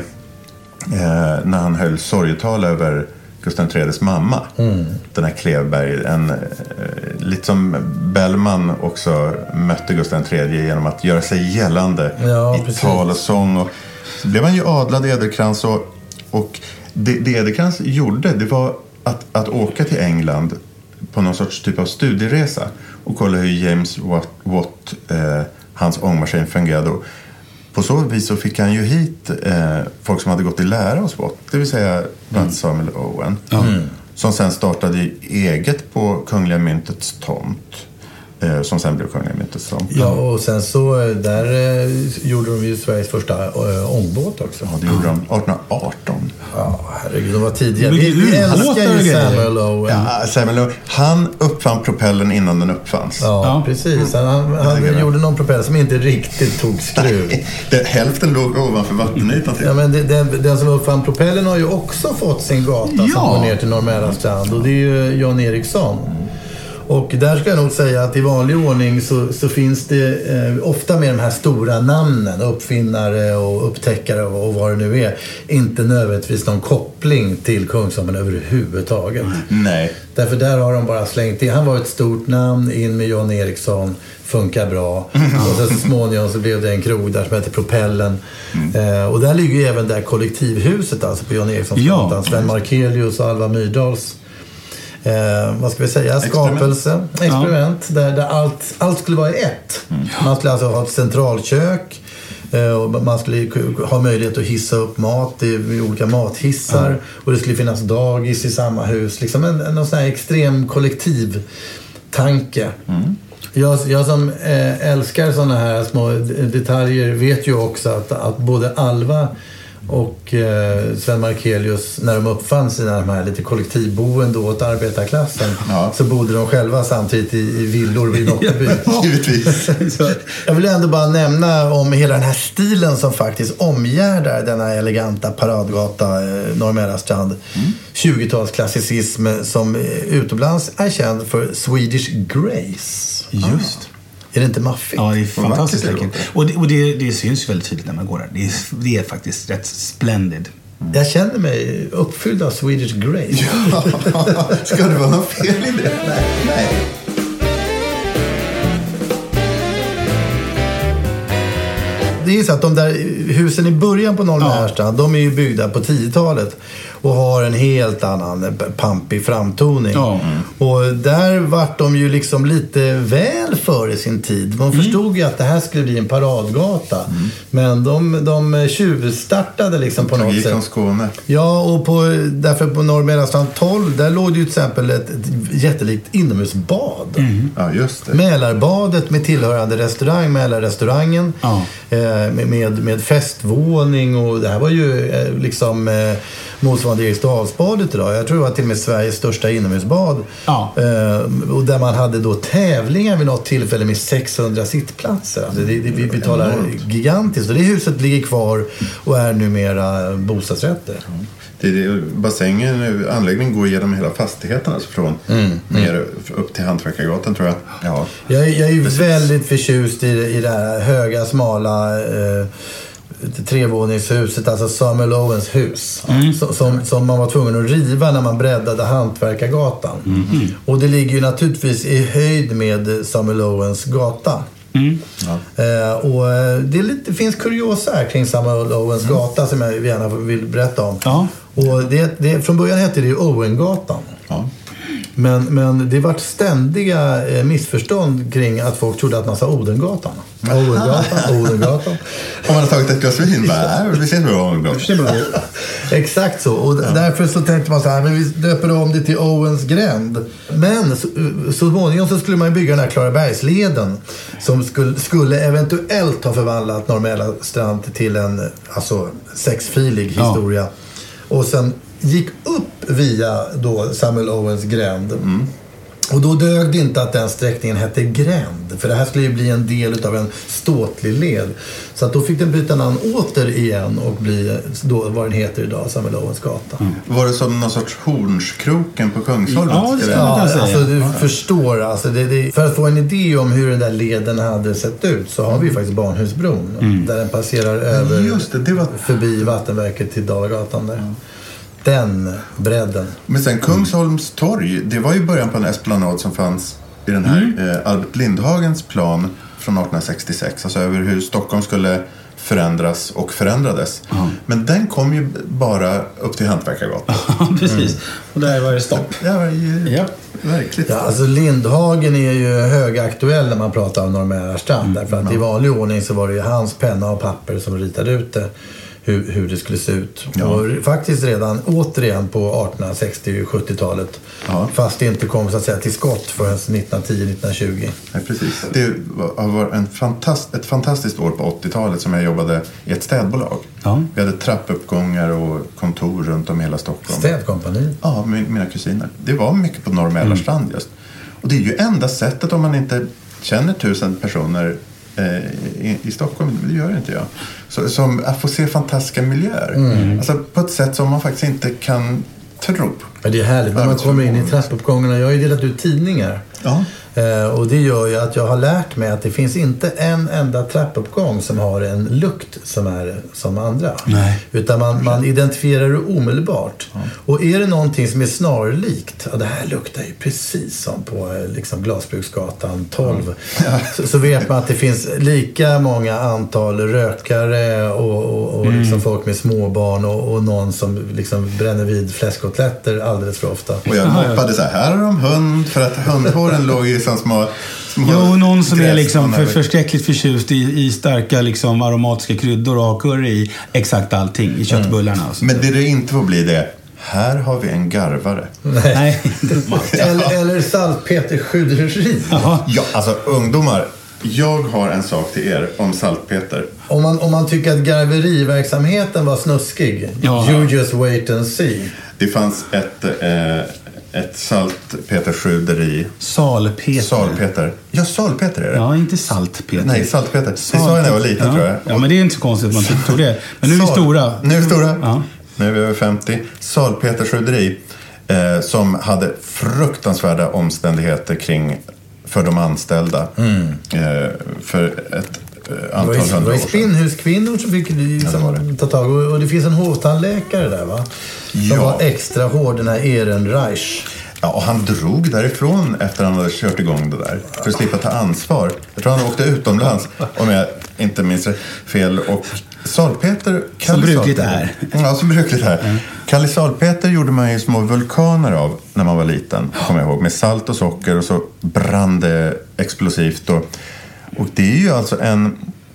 eh, när han höll sorgetal över Gustav den tredjes mamma. Mm. Den här Klevberg, en, eh, lite som Bellman också mötte Gustav den tredje genom att göra sig gällande ja, i precis. tal och sång. Och så blev han ju adlad Edelkrans och, och det, det Edelkrans gjorde, det var att, att åka till England på någon sorts typ av studieresa och kolla hur James Watt, Watt eh, hans ångmaskin fungerade. På så vis så fick han ju hit eh, folk som hade gått i lära hos Watt, det vill säga bland mm. Samuel Owen, mm. som sen startade eget på Kungliga Myntets tomt, eh, som sen blev Kungliga Myntets tomt. Ja, och sen så där eh, gjorde de ju Sveriges första eh, ångbåt också. Ja, det gjorde de arton arton. Ja, herregud, de var tidiga. Vi, vi älskar ju Samuel Owen. Ja, Samuel Owen. Han uppfann propellen innan den uppfanns. Ja, ja. precis. Han, han, han gjorde någon propeller som inte riktigt tog skruv. det, hälften låg ovanför vattenytan. Ja, men det, den, den som uppfann propellen har ju också fått sin gata ja. som går ner till Norrmälarstrand. Och det är ju Jan Eriksson. Och där ska jag nog säga att i vanlig ordning så, så finns det eh, ofta med de här stora namnen, uppfinnare och upptäckare och, och vad det nu är, inte nödvändigtvis någon koppling till Kungsholmen överhuvudtaget. Nej. Därför där har de bara slängt in. Han var ett stort namn, in med Jan Eriksson, funkar bra. Mm. Och sen så småningom så blev det en krog där som heter Propellen. Mm. Eh, och där ligger ju även där kollektivhuset, alltså på Jan Erikssons gatan. Ja. Sven Markelius och Alva Myrdals. Eh, vad ska vi säga? Skapelse, experiment, experiment ja. där, där allt, allt skulle vara i ett. Mm. Man skulle alltså ha ett centralkök eh, och man skulle ha möjlighet att hissa upp mat i, i olika mathissar mm. och det skulle finnas dagis i samma hus. Liksom en, en, en sån här extrem kollektiv tanke. Mm. Jag, jag som eh, älskar såna här små detaljer vet ju också att, att både Alva och eh, Sven Markelius, när de uppfann sina de här lite kollektivboende åt arbetarklassen, ja. så bodde de själva samtidigt i, i villor vid Nockeby. Ja, givetvis. Jag vill ändå bara nämna om hela den här stilen som faktiskt omgärdar denna eleganta paradgata eh, Norrmälarstrand. Mm. tjugotalsklassicism som eh, utomlands är känd för Swedish Grace. Just. Ah. Är det inte maffigt? Ja, det är fantastiskt läckert. Och, det, och det, det syns väldigt tydligt när man går där. Det är, det är faktiskt rätt splendid. Mm. Jag känner mig uppfylld av Swedish Grace. Ja, ska det vara något fel i det? Nej, nej. Det är så att de där husen i början på Norrmälarstrand, ja. de är ju byggda på tiotalet och har en helt annan pampig framtoning. Ja. Mm. Och där vart de ju liksom lite väl före sin tid. De förstod mm. ju att det här skulle bli en paradgata. Mm. Men de, de tjuvstartade liksom på något sätt. Skåne. Ja, och på, därför på Norrmälarstrand tolv, där låg det ju till exempel ett, ett jättelikt inomhusbad. Mm. Ja, just det. Mälarbadet med tillhörande restaurang, Mälarrestaurangen. Ja. Eh, med, med, med festvåning, och det här var ju eh, liksom eh, motsvarande Eriksdalsbadet idag. Jag tror det var till och med Sveriges största inomhusbad. Ja. Eh, och där man hade då tävlingar vid något tillfälle med sexhundra sittplatser. Alltså det, det, vi betalar gigantiskt. Och det huset ligger kvar och är numera bostadsrätter. Mm. Det, det, bassängen, anläggningen går igenom hela fastigheten, alltså från mm, ner mm. upp till Hantverkargatan, tror jag. Ja. Jag, jag är ju väldigt förtjust i, i det här höga, smala eh, trevåningshuset, alltså Samuel Owens hus. Mm. Så, som, som man var tvungen att riva när man breddade Hantverkargatan. Mm. Och det ligger ju naturligtvis i höjd med Samuel Owens gata. Mm. Ja. Eh, och det, är lite, det finns kuriosa här kring Samuel Owens mm. gata som jag gärna vill berätta om. Ja. Och det, det, från början hette det ju Owengatan. Ja. Men, men det var ständiga eh, missförstånd kring att folk trodde att man sa Odengatan. Odengatan, Odengatan. Om man har tagit ett glas vin, bara, vi ses med Odengatan. Exakt så. Och ja. Därför så tänkte man så här, men vi döper om det till Owens gränd. Men så, så småningom så skulle man bygga den här Klarabergsleden som skulle, skulle eventuellt ha förvandlat Norr Mälarstrand till en alltså, sexfilig historia. Ja. Och sen gick upp via då Samuel Owens gränd. Mm. Och då dög det inte att den sträckningen hette gränd. För det här skulle ju bli en del av en ståtlig led. Så att då fick den byta namn åter igen och bli då vad den heter idag, Samuel Owens gata. Mm. Var det som någon sorts Hornskroken på Kungsholmen? Ja, det ja säga. Alltså du ja. förstår. Alltså det, det, för att få en idé om hur den där leden hade sett ut så har vi ju faktiskt Barnhusbron. Mm. Där den passerar över Just det, det var... förbi Vattenverket till Dalagatan där. Mm. Den bredden. Men sen Kungsholms torg, det var ju början på en esplanad som fanns i den här mm. eh, Albert Lindhagens plan från arton sextiosex. Alltså över hur Stockholm skulle förändras och förändrades. Mm. Men den kom ju bara upp till Hantverkargatan. Ja, precis. Mm. Och där var det stopp. Ja, var ju ja. verkligen. Ja, alltså Lindhagen är ju högaktuell när man pratar om Norr Mälarstrand. Mm. Därför att mm. i vanlig ordning så var det ju hans penna och papper som ritade ut det. Hur, hur det skulle se ut. Ja. Och faktiskt redan återigen på arton sextio- och sjuttiotalet. Ja. Fast det inte kom så att säga till skott förrän nittonhundratio nittonhundratjugo. Ja, precis. Det var en fantast, ett fantastiskt år på åttiotalet som jag jobbade i ett städbolag. Ja. Vi hade trappuppgångar och kontor runt om hela Stockholm. Städkompani? Ja, med mina kusiner. Det var mycket på Norr Mälarstrand mm. just. Och det är ju enda sättet om man inte känner tusen personer I, i Stockholm, det gör inte jag. Så, som att få se fantastiska miljöer. Mm. Alltså på ett sätt som man faktiskt inte kan tro. Men det är härligt när man kommer in i trappuppgångarna. Jag har ju delat ut tidningar. Ja. Eh, och det gör ju att jag har lärt mig att det finns inte en enda trappuppgång som har en lukt som är som andra. Nej. Utan man, man identifierar det omedelbart. Ja. Och är det någonting som är snarlikt, ja, det här luktar ju precis som på liksom, Glasbruksgatan tolv. Ja. Så, så vet man att det finns lika många antal rökare och, och, och mm. liksom folk med småbarn och, och någon som liksom bränner vid fläskkotletter alldeles för ofta. Och jag hoppade så här, här har de hund, för att hundhåren låg i som små, små jo, någon som är liksom för, förskräckligt förtjust i, i starka liksom aromatiska kryddor och har curry i exakt allting i köttbullarna. Mm. Men det det inte får bli det, här har vi en garvare. Nej. eller, eller saltpeterskyderi. Ja, alltså ungdomar, jag har en sak till er om saltpeter. Om man, om man tycker att garveriverksamheten var snuskig, ja. You just wait and see. Det fanns ett... Eh, Ett saltpeterskjuderi. Salpeter. Salpeter. Ja, salpeter är det. Ja, inte saltpeter. Nej, saltpeter. Salt... Det sa jag när jag var liten, ja. tror jag. Ja, men det är inte så konstigt att man tror det. Men nu är vi stora. Nu är vi stora. Ja. Nu är vi över femtio. Salpeterskjuderi eh, som hade fruktansvärda omständigheter kring för de anställda. Mm. Eh, för ett antal hundra år. Det var spinnhuskvinnor som fick liksom, ja, ta tag. Och, och det finns en hovtandläkare där, va? Som ja. var extra hård, den här Ehrenreich. Ja, och han drog därifrån efter han hade kört igång det där. För att slippa ta ansvar. Jag tror han åkte utomlands, om jag inte minns fel. Och Salpeter... Som brukligt är. Ja, som brukligt är. Mm. Kalle Salpeter gjorde man ju små vulkaner av när man var liten, kommer jag ihåg. Med salt och socker och så brann det explosivt. Och, och det är ju alltså en,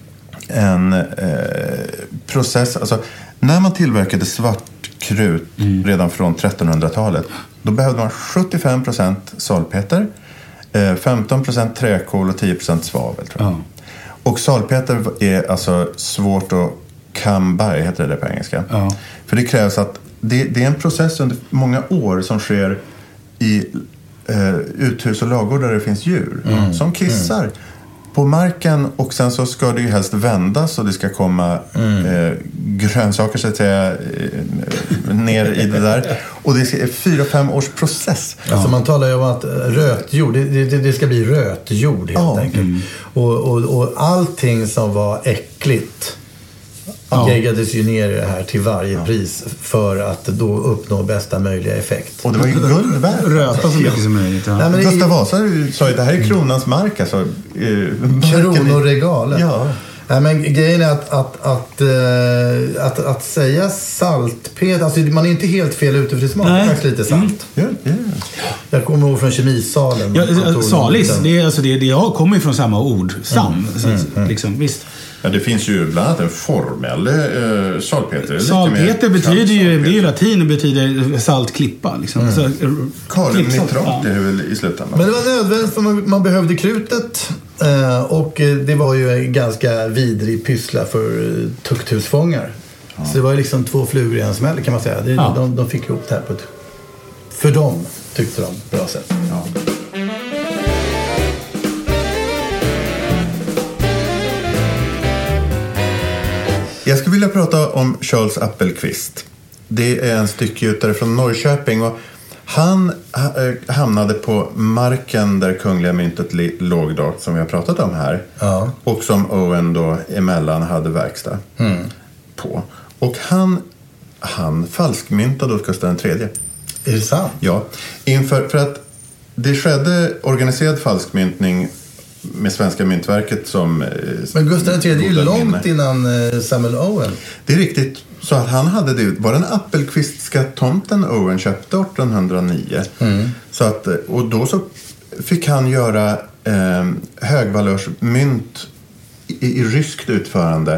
en eh, process... Alltså, när man tillverkade svart krut mm. redan från trettonhundratalet, då behövde man sjuttiofem procent salpeter, femton procent träkol och tio procent svavel, tror jag. Ja. Och salpeter är alltså svårt att come by, heter det på engelska. Ja. För det krävs att det, det är en process under många år som sker i eh, uthus och lagor där det finns djur mm. som kissar mm. på marken, och sen så ska det ju helst vändas och det ska komma mm. eh, grönsaker så att säga eh, ner i det där. Och det är fyra, fem års process. Alltså man talar ju om att rötjord, det, det, det ska bli rötjord helt ja. enkelt. Mm. Och, och, och allting som var äckligt, Han geggades ju ner i det här till varje ja. pris för att då uppnå bästa möjliga effekt. Och det var ju guld värt. Röta så mycket som möjligt. Ja. Nej, men Gustav Vasa sa ju det här är kronans mark. Alltså, eh, Kronoregalet. Ja. Nej, men grejen är att, att, att, äh, att, att säga saltpet, alltså man är inte helt fel ute för det smakar faktiskt lite salt. Mm. Ja, ja. Jag kommer ihåg från kemisalen. Ja, salis, det, är, alltså det, det jag kommer från samma ord. Sam, mm. Mm. Mm. Liksom, visst. Ja, det finns ju bland annat en formel eh, salpeter. Salpeter betyder ju, det är ju latin och betyder saltklippa. Liksom. Mm. Så, Kaliumnitrat ja. är väl i slutändan. Men det var nödvändigt för man, man behövde krutet. Eh, och det var ju en ganska vidrig pyssla för eh, tukthusfångar. Ja. Så det var ju liksom två flugor i en smäll kan man säga. Det, ja. de, de fick ihop det här på ett, för dem tyckte de, bra sätt. Ja. Jag skulle vilja prata om Charles Appelqvist. Det är en styckgjutare från Norrköping och han hamnade på marken där Kungliga myntet låg då, som vi har pratat om här. Ja. Och som Owen då emellan hade verkstad mm. på. Och han, han falskmyntade åt Gustav den tredje. Är det sant? Ja, inför, för att det skedde organiserad falskmyntning med Svenska myntverket som... Men Gustav den tredje är ju långt innan Samuel Owen. Det är riktigt. Så att han hade det. Var den Appelqvistska tomten Owen köpte artonhundranio. Mm. Så att, och då så fick han göra eh, högvalörsmynt i, i ryskt utförande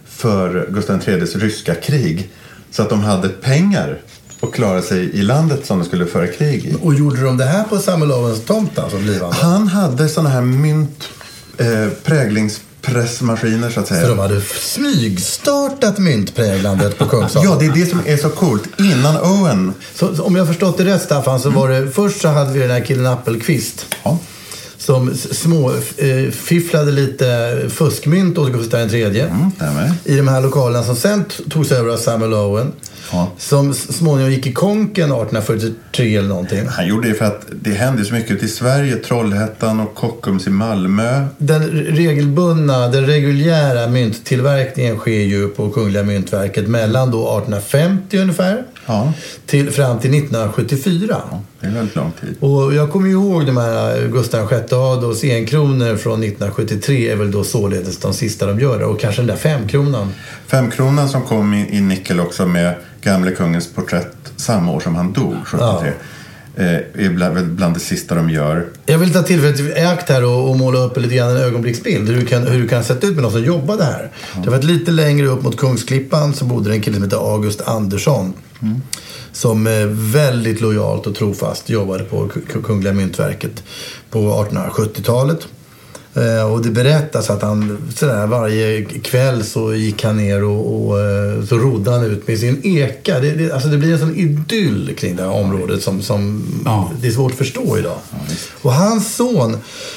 för Gustav den tredjes ryska krig. Så att de hade pengar och klara sig i landet som de skulle föra krig i. Och gjorde de det här på Samuel Owens tomta som blivande? Han hade såna här mynt eh, präglingspressmaskiner så att säga. Så de hade smygstartat myntpräglandet på Kungsholmen? Ja, det är det som är så coolt. Innan Owen. Så, så om jag har förstått det rätt, Staffan, så var det först så hade vi den här killen Appelqvist. Ja. Som små eh, fifflade lite fuskmynt åt Gustav den tredje. Mm, i de här lokalerna som sen togs över av Samuel Owen. Ja. Som småningom gick i konken artonhundrafyrtiotre eller någonting. Han gjorde det för att det hände så mycket i Sverige. Trollhättan och Kockums i Malmö. Den regelbundna, den reguljära mynttillverkningen sker ju på Kungliga myntverket mellan då artonhundrafemtio ungefär. Ja. Till, fram till nittonhundrasjuttiofyra. Ja, det är väldigt lång tid. Och jag kommer ju ihåg de här Gustav den sjätte Adolfs enkronor från nittonhundrasjuttiotre är väl då således de sista de gör. Och kanske den där femkronan. Femkronan som kom i, i nickel också med gamle kungens porträtt samma år som han dog, sjuttiotre. Ja. Eh, är bland, bland det sista de gör. Jag vill ta tillfället i akt här och, och måla upp lite grann en ögonblicksbild. Hur du kan, hur du kan sätta ut med någon som jobbade här. Ja. Det var ett lite längre upp mot Kungsklippan så bodde det en kille som heter August Andersson. Mm. Som eh, väldigt lojalt och trofast jobbade på K- Kungliga myntverket på artonhundrasjuttiotalet. Eh, och det berättas att han sådär, varje kväll så gick han ner och, och eh, så rodde han ut med sin eka. Det, det, alltså det blir en sån idyll kring det här området som, som ja. det är svårt att förstå idag. Ja, och hans son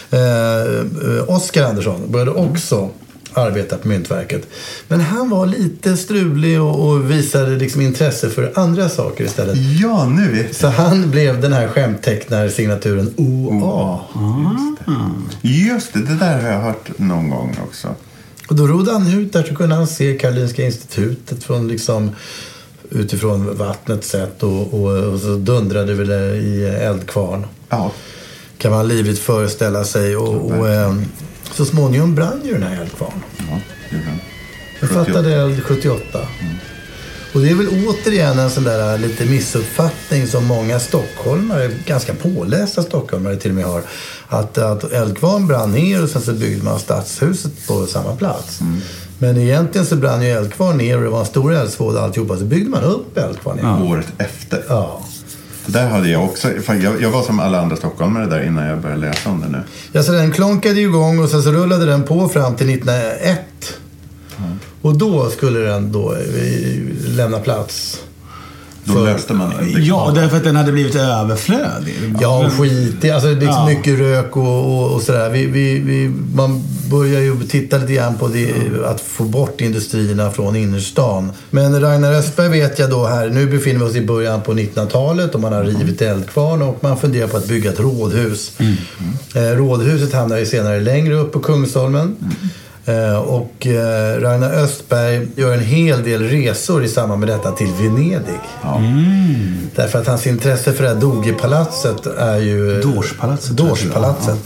eh, Oskar Andersson började också arbeta på myntverket. Men han var lite strulig och, och visade liksom intresse för andra saker istället. Ja, nu vet. Så han blev den här skämttecknarsignaturen O A. Just det. Just det, det där har jag hört någon gång också. Och då rodde han ut där så kunde han se Karolinska institutet från liksom utifrån vattnets sätt och, och, och så dundrade väl i Eldkvarn. Ja. Kan man livligt föreställa sig och, och eh, så småningom brann ju den här Eldkvarn. Ja, det brann. Jag fattade eld sjuttioåtta. Mm. Och det är väl återigen en sån där lite missuppfattning som många stockholmare, ganska pålästa stockholmare till och med har. Att, att Eldkvarn brann ner och sen så byggde man stadshuset på samma plats. Mm. Men egentligen så brann ju Eldkvarn ner och det var en stor eldsvåda och alltihopa. Så byggde man upp Eldkvarn ner. Ja. Året efter. Ja. Där hade jag också, jag, jag var som alla andra stockholmare där innan jag började läsa om det nu. Ja, så den klonkade ju igång och sen så rullade den på fram till nittonhundraett. Mm. Och då skulle den då lämna plats. Då för, löste man inte. Ja, därför att den hade blivit överflödig. Ja, och skit. Alltså liksom ja. mycket rök och, och, och sådär. Vi, vi, vi, man börjar ju titta lite grann på det, att få bort industrierna från innerstan. Men Ragnar Östberg vet jag då här, nu befinner vi oss i början på nittonhundratalet och man har rivit Eldkvarn och man funderar på att bygga ett rådhus. Mm. Mm. Eh, rådhuset hamnar ju senare längre upp på Kungsholmen. Mm. Och Ragnar Östberg gör en hel del resor i samband med detta till Venedig. Ja. Mm. Därför att hans intresse för det här Dogepalatset är ju... Dorspalatset. Dorspalatset.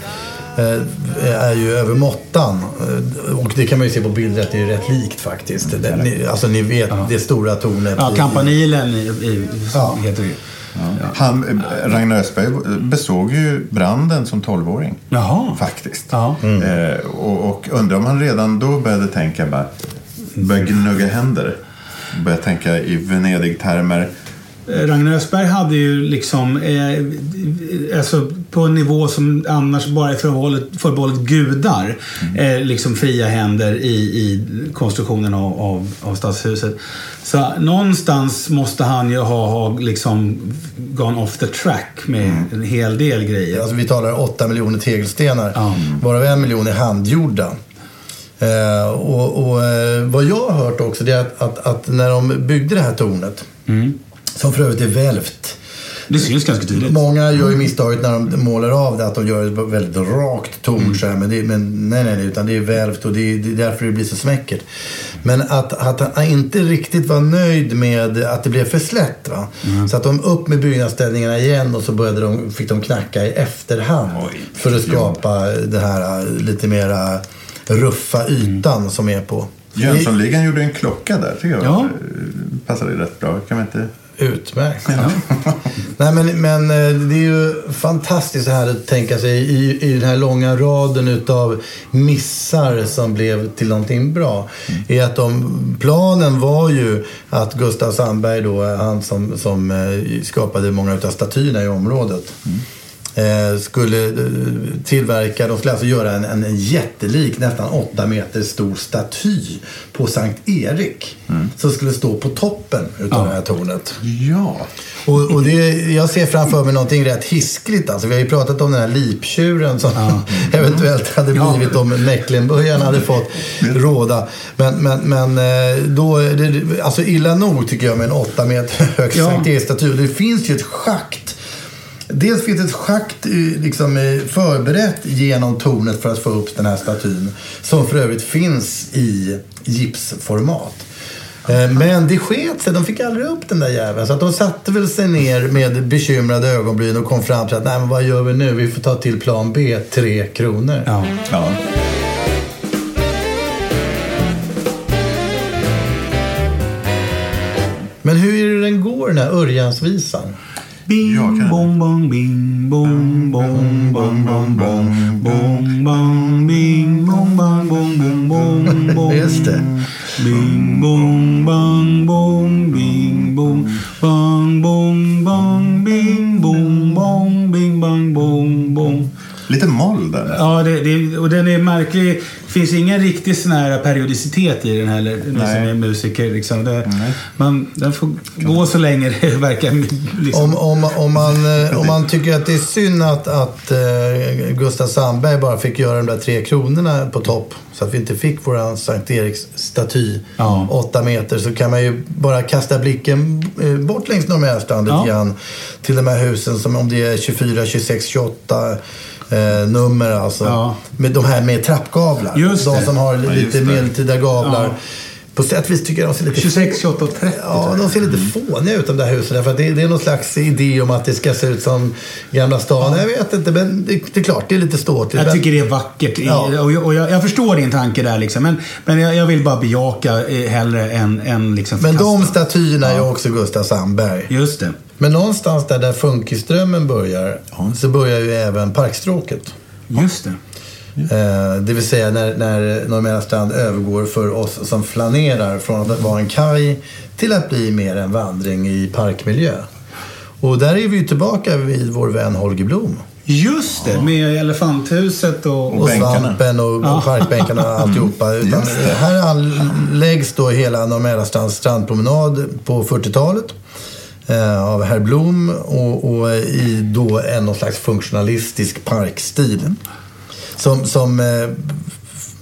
Är ju över måttan. Och det kan man ju se på bilder att det är rätt likt faktiskt. Det, ni, alltså ni vet, ja. Det stora tornet. Ja, Kampanilen i, i, ja. heter det. Ja. Han, Ragnar Östberg besåg ju branden som tolvåring. Jaha. Faktiskt. Ja. Mm. Eh, och, och undrar om han redan då började tänka bara, började gnugga händer. Började tänka i Venedig-termer. Ragnar Östberg hade ju liksom eh, alltså på en nivå som annars bara är förbehållet, förbehållet gudar, mm. eh, liksom fria händer i, i konstruktionen av, av, av stadshuset. Så någonstans måste han ju ha, ha liksom gone off the track med mm. en hel del grejer. Alltså vi talar åtta miljoner tegelstenar, mm. varav en miljon är handgjorda. Eh, och, och eh, vad jag har hört också det är att, att, att när de byggde det här tornet mm. som för övrigt är välvt. Det syns ganska tydligt. Många gör ju misstaget när de målar av det att de gör ett väldigt rakt torn mm. så här, men, det, men nej, nej, nej, utan det är välvt och det är, det är därför det blir så smäckert. Men att, att han inte riktigt var nöjd med att det blev för slätt, va? Mm. Så att de upp med byggnadsställningarna igen och så började de, fick de knacka i efterhand. Oj. För att skapa ja. det här lite mera ruffa ytan mm. som är på. Jönssonligan gjorde en klocka där, tycker jag. Ja. Passade rätt bra, kan man inte... Utmärkt. Ja. Nej, men, men det är ju fantastiskt så här att tänka sig i, i den här långa raden utav missar som blev till någonting bra. Mm. Är att de, planen var ju att Gustav Sandberg då, han som, som skapade många utav statyerna i området, mm. skulle tillverka, de skulle alltså göra en, en jättelik, nästan åtta meter stor staty på Sankt Erik mm. som skulle stå på toppen utav ja. det här tornet. Ja. Och, och det, jag ser framför mig någonting rätt hiskligt. Alltså, vi har ju pratat om den här liptjuren som ja. eventuellt hade blivit ja. om Mecklenburgarna hade fått råda. Men, men, men då, det, alltså illa nog tycker jag med en åtta meter hög ja. Sankt Erik-staty. Det finns ju ett schakt. Dels finns ett schakt liksom, förberett genom tornet för att få upp den här statyn. Som för övrigt finns i gipsformat. Men det sket sig, de fick aldrig upp den där jäveln. Så att de satte väl sig ner med bekymrade ögonbryn och kom fram till att nej, men vad gör vi nu? Vi får ta till plan B, tre kronor. Ja. Ja. Men hur är det den går, den här Örjansvisan? Bing bong bong bing bong bong bong bong bong bong bong bing bong bong bong bong bong. Just det. Bing bong bong bong bing bong bong bong bong bing bong bong bing bong bong bong. Lite moll där. Ja, det, det, och den är märklig. Det finns ingen riktig sån här periodicitet i den heller. Ni som är musiker. Liksom. Det, man, den får gå så länge det verkar. Liksom. Om, om, om, man, om man tycker att det är synd att, att uh, Gustav Sandberg bara fick göra de där tre kronorna på topp. Så att vi inte fick våran Sankt Eriks staty ja. åtta meter. Så kan man ju bara kasta blicken uh, bort längs Norrmälarstrand ja. igen. Till de här husen som om det är tjugofyra, tjugosex, tjugoåtta... Eh, nummer alltså ja. med de här med trappgavlar. Just de det. som har ja, lite medeltida gavlar. Ja. På sätt vis tycker jag de ser lite tjugosex, tjugoåtta och trettio. Ja, de ser lite fåniga ut de där husen för att det, det är någon slags idé om att det ska se ut som Gamla stan. Ja. Jag vet inte, men det, det är klart det är lite ståtligt. Jag tycker det är vackert ja. och, jag, och jag, jag förstår din tanke där liksom, men, men jag, jag vill bara bejaka hellre än, än liksom men de statyerna ja. är också Gustav Sandberg. Just det. Men någonstans där, där Funkiströmmen börjar ja. så börjar ju även Parkstråket. Just det. Eh, det vill säga när, när Norrmälarstrand övergår för oss som flanerar från att vara en kaj till att bli mer en vandring i parkmiljö. Och där är vi ju tillbaka vid vår vän Holger Blom. Just det, ja. med elefanthuset och, och, och svampen och, och parkbänkarna och alltihopa. Utan här anläggs då hela Norrmälarstrands strandpromenad på fyrtiotalet. Av herr Blom och, och i då en någon slags funktionalistisk parkstil som, som eh,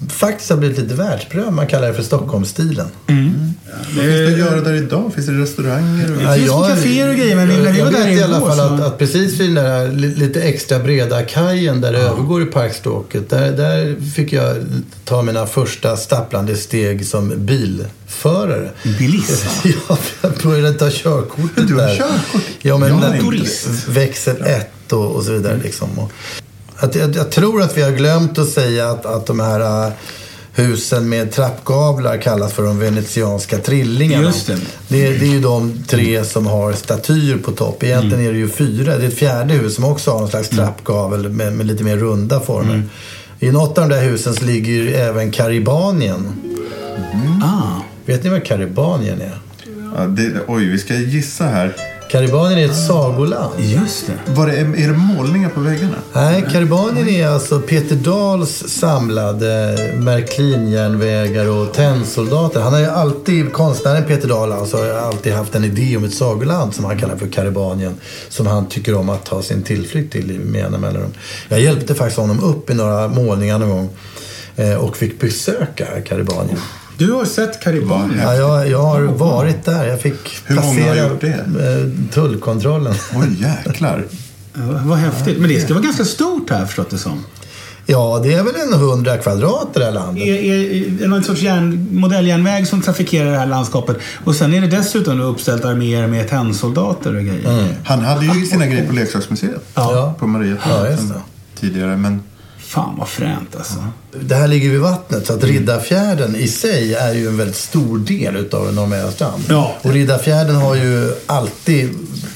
faktiskt har blivit lite världsberömd. Man kallar det för Stockholmsstilen. Mm. Ja, vad finns det att göra där idag? Finns det restauranger? Och... Ja, det finns ja, kaféer och grejer. Men jag, jag, jag vet i alla fall så... att, att precis vid den där lite extra breda kajen där det ja. övergår i parkstråket. Där, där fick jag ta mina första stapplande steg som bilförare. Bilist? Ja, jag började ta körkortet du har där. Körkort? Ja, men jag turist. Växel ett och, och så vidare liksom. Och att, jag, jag tror att vi har glömt att säga att, att de här... Uh, husen med trappgavlar kallas för de venetianska trillingarna. Just det. Det, det är ju de tre som har statyer på topp. Egentligen mm. är det ju fyra. Det är ett fjärde hus som också har en slags trappgavel med, med lite mer runda former. Mm. I något av de där husen så ligger ju även Karibanien. Mm. Ah. Vet ni vad Karibanien är? Ja, det, oj, vi ska gissa här. Karibanien är ett sagoland. Just det. Var det. Är det målningar på väggarna? Nej, Karibanien är alltså Peter Dahls samlade Märklin-järnvägar och tennsoldater. Han har ju alltid, konstnären Peter Dahl alltså, har alltid haft en idé om ett sagoland som han kallar för Karibanien. Som han tycker om att ta sin tillflykt till i mena mellan. Jag hjälpte faktiskt honom upp i några målningar någon gång och fick besöka Karibanien. Du har sett Karibanien? Ja, jag, jag har varit där. Jag fick Hur passera många har gjort det? tullkontrollen. Oj, jäklar. Ja, vad häftigt. Men det ska vara ganska stort här, förstått det som. Ja, det är väl en hundra kvadrat i det här landet. Är, är, är någon sorts järn, modelljärnväg som trafikerar det här landskapet. Och sen är det dessutom uppställt arméer med tennsoldater och grejer. Mm. Han hade ju sina grejer på leksaksmuseet. Ja. På Maria. Ja, just det. Tidigare, men... Fan vad fränt alltså. Det här ligger vid vattnet så att Riddarfjärden i sig är ju en väldigt stor del utav Norra strand. Ja. Och Riddarfjärden har ju alltid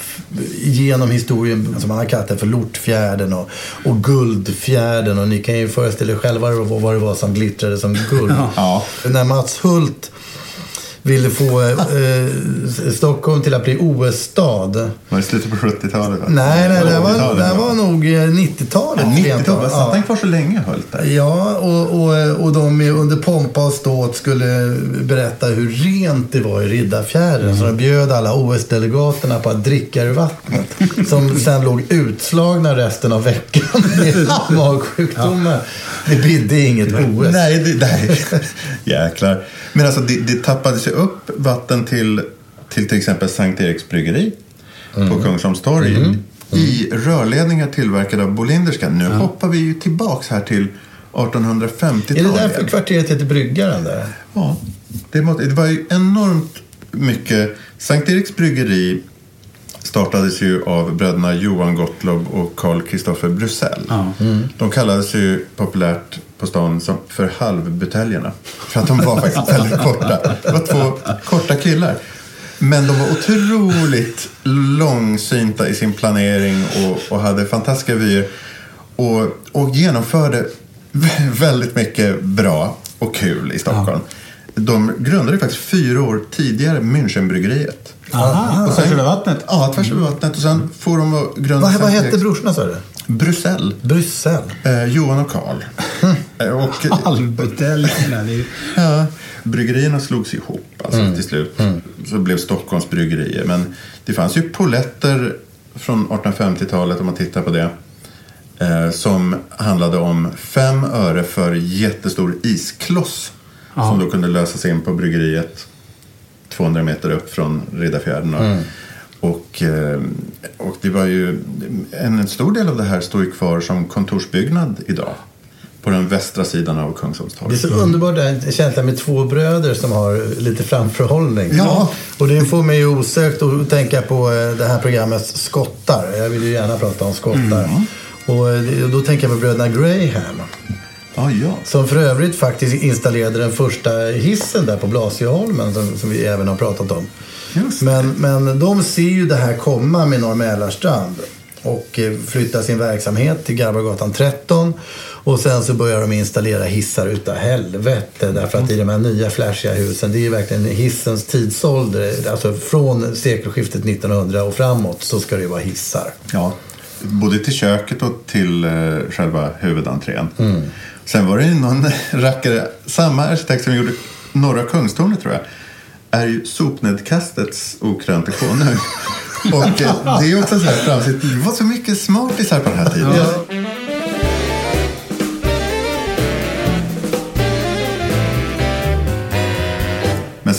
genom historien som man har kallat det för Lortfjärden och, och Guldfjärden, och ni kan ju föreställa er själva vad det var som glittrade som guld. Ja. När Mats Hult ville få eh, Stockholm till att bli O S-stad. Var det slutet på sjuttiotalet? Va? Nej, nej, det var, det var nog nittiotalet. Ja, nittiotalet, satt han kvar så länge Hult där. Ja, och, och, och de under pompa och ståt skulle berätta hur rent det var i Riddarfjärden. Mm. Så de bjöd alla O S-delegaterna på att dricka ur vattnet. Som sen låg utslagna resten av veckan med magsjukdomar. Det bidde inget O S. Nej, det, nej. Jäklar. Men alltså det, det tappade sig upp vatten till till, till exempel Sankt Eriks bryggeri mm. på Kungsholmstorg mm. Mm. i rörledningar tillverkade av Bolinderska. Nu mm. hoppar vi ju tillbaks här till artonhundrafemtiotalet. Är det därför kvarteret heter Bryggaren där? Ja, det, må, det var ju enormt mycket. Sankt Eriks bryggeri startades ju av bröderna Johan Gottlob och Carl Kristoffer Brussell. Mm. De kallades ju populärt på stan som för halvbuteljerna. För att de var faktiskt väldigt korta. Det var två korta killar. Men de var otroligt långsynta i sin planering och, och hade fantastiska vyer. Och, och genomförde väldigt mycket bra och kul i Stockholm. Ja. De grundade faktiskt fyra år tidigare Münchenbryggeriet. Aha, och sen tvärs över vattnet? Ja, tvärs över vattnet. Och sen får de att grunda... Vad, vad hette brorsorna, sa du? Brussell. Brussell. Eh, Johan och Karl. och Halvbuteljerna. Ja, bryggerierna slogs ihop alltså mm. till slut. Mm. Så blev Stockholms bryggerier. Men det fanns ju poletter från artonhundrafemtiotalet, om man tittar på det. Eh, som handlade om fem öre för jättestor iskloss. Ja. Som då kunde lösas in på bryggeriet tvåhundra meter upp från Riddarfjärden. Mm. Och, och det var ju en stor del av det här står ju kvar som kontorsbyggnad idag på den västra sidan av Kungsholmstorg. Det är så underbart en känsla med två bröder som har lite framförhållning. Ja. Och det får mig ju osökt att tänka på det här programmet Skottar. Jag vill ju gärna prata om skottar. Mm. Och då tänker jag på bröderna Graham. Ah, ja. Som för övrigt faktiskt installerade den första hissen där på Blasieholmen som, som vi även har pratat om. Men, men de ser ju det här komma med Norra Mälarstrand och flyttar sin verksamhet till Garbargatan tretton. Och sen så börjar de installera hissar utav helvete. Därför att i de här nya flashiga husen, det är ju verkligen hissens tidsålder. Alltså från sekelskiftet nittonhundra och framåt så ska det ju vara hissar. Ja, både till köket och till eh, själva huvudentrén. Mm. Sen var det ju någon rackare, samma arkitekt som gjorde Norra Kungstornet tror jag, är ju sopnedkastets okrönte konung. Och eh, det är ju också så här framsitt. Det var så mycket smartisar på den här tiden. Ja.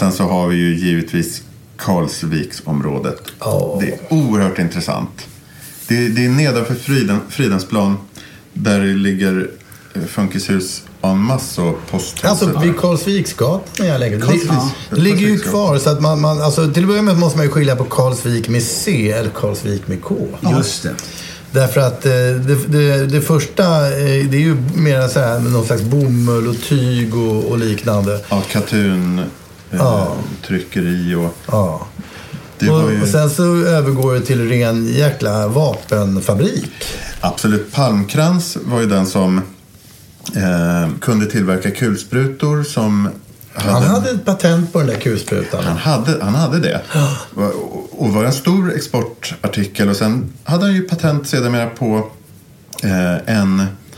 sen så har vi ju givetvis Karlsviksområdet. Oh. Det är oerhört intressant. Det, det är nedanför Friden, Fridhemsplan där det ligger funkishus en massa posthus. Alltså vid Karlsviksgatan jag lägger. Det, ja. det ligger ju kvar så att man, man alltså till att börja med måste man ju skilja på Karlsvik med C eller Karlsvik med K. Just det. Därför att det, det, det första det är ju mer så här någon slags bomull och tyg och, och liknande. Ja, katun, ja. Eh, tryckeri och... Ja. Det och, var ju... och sen så övergår det till ren jäkla vapenfabrik. Absolut. Palmkrans var ju den som eh, kunde tillverka kulsprutor som... Hade, han hade ett patent på den där kulsprutan. Han hade, han hade det. Och, och var en stor exportartikel. Och sen hade han ju patent sedermera på eh, en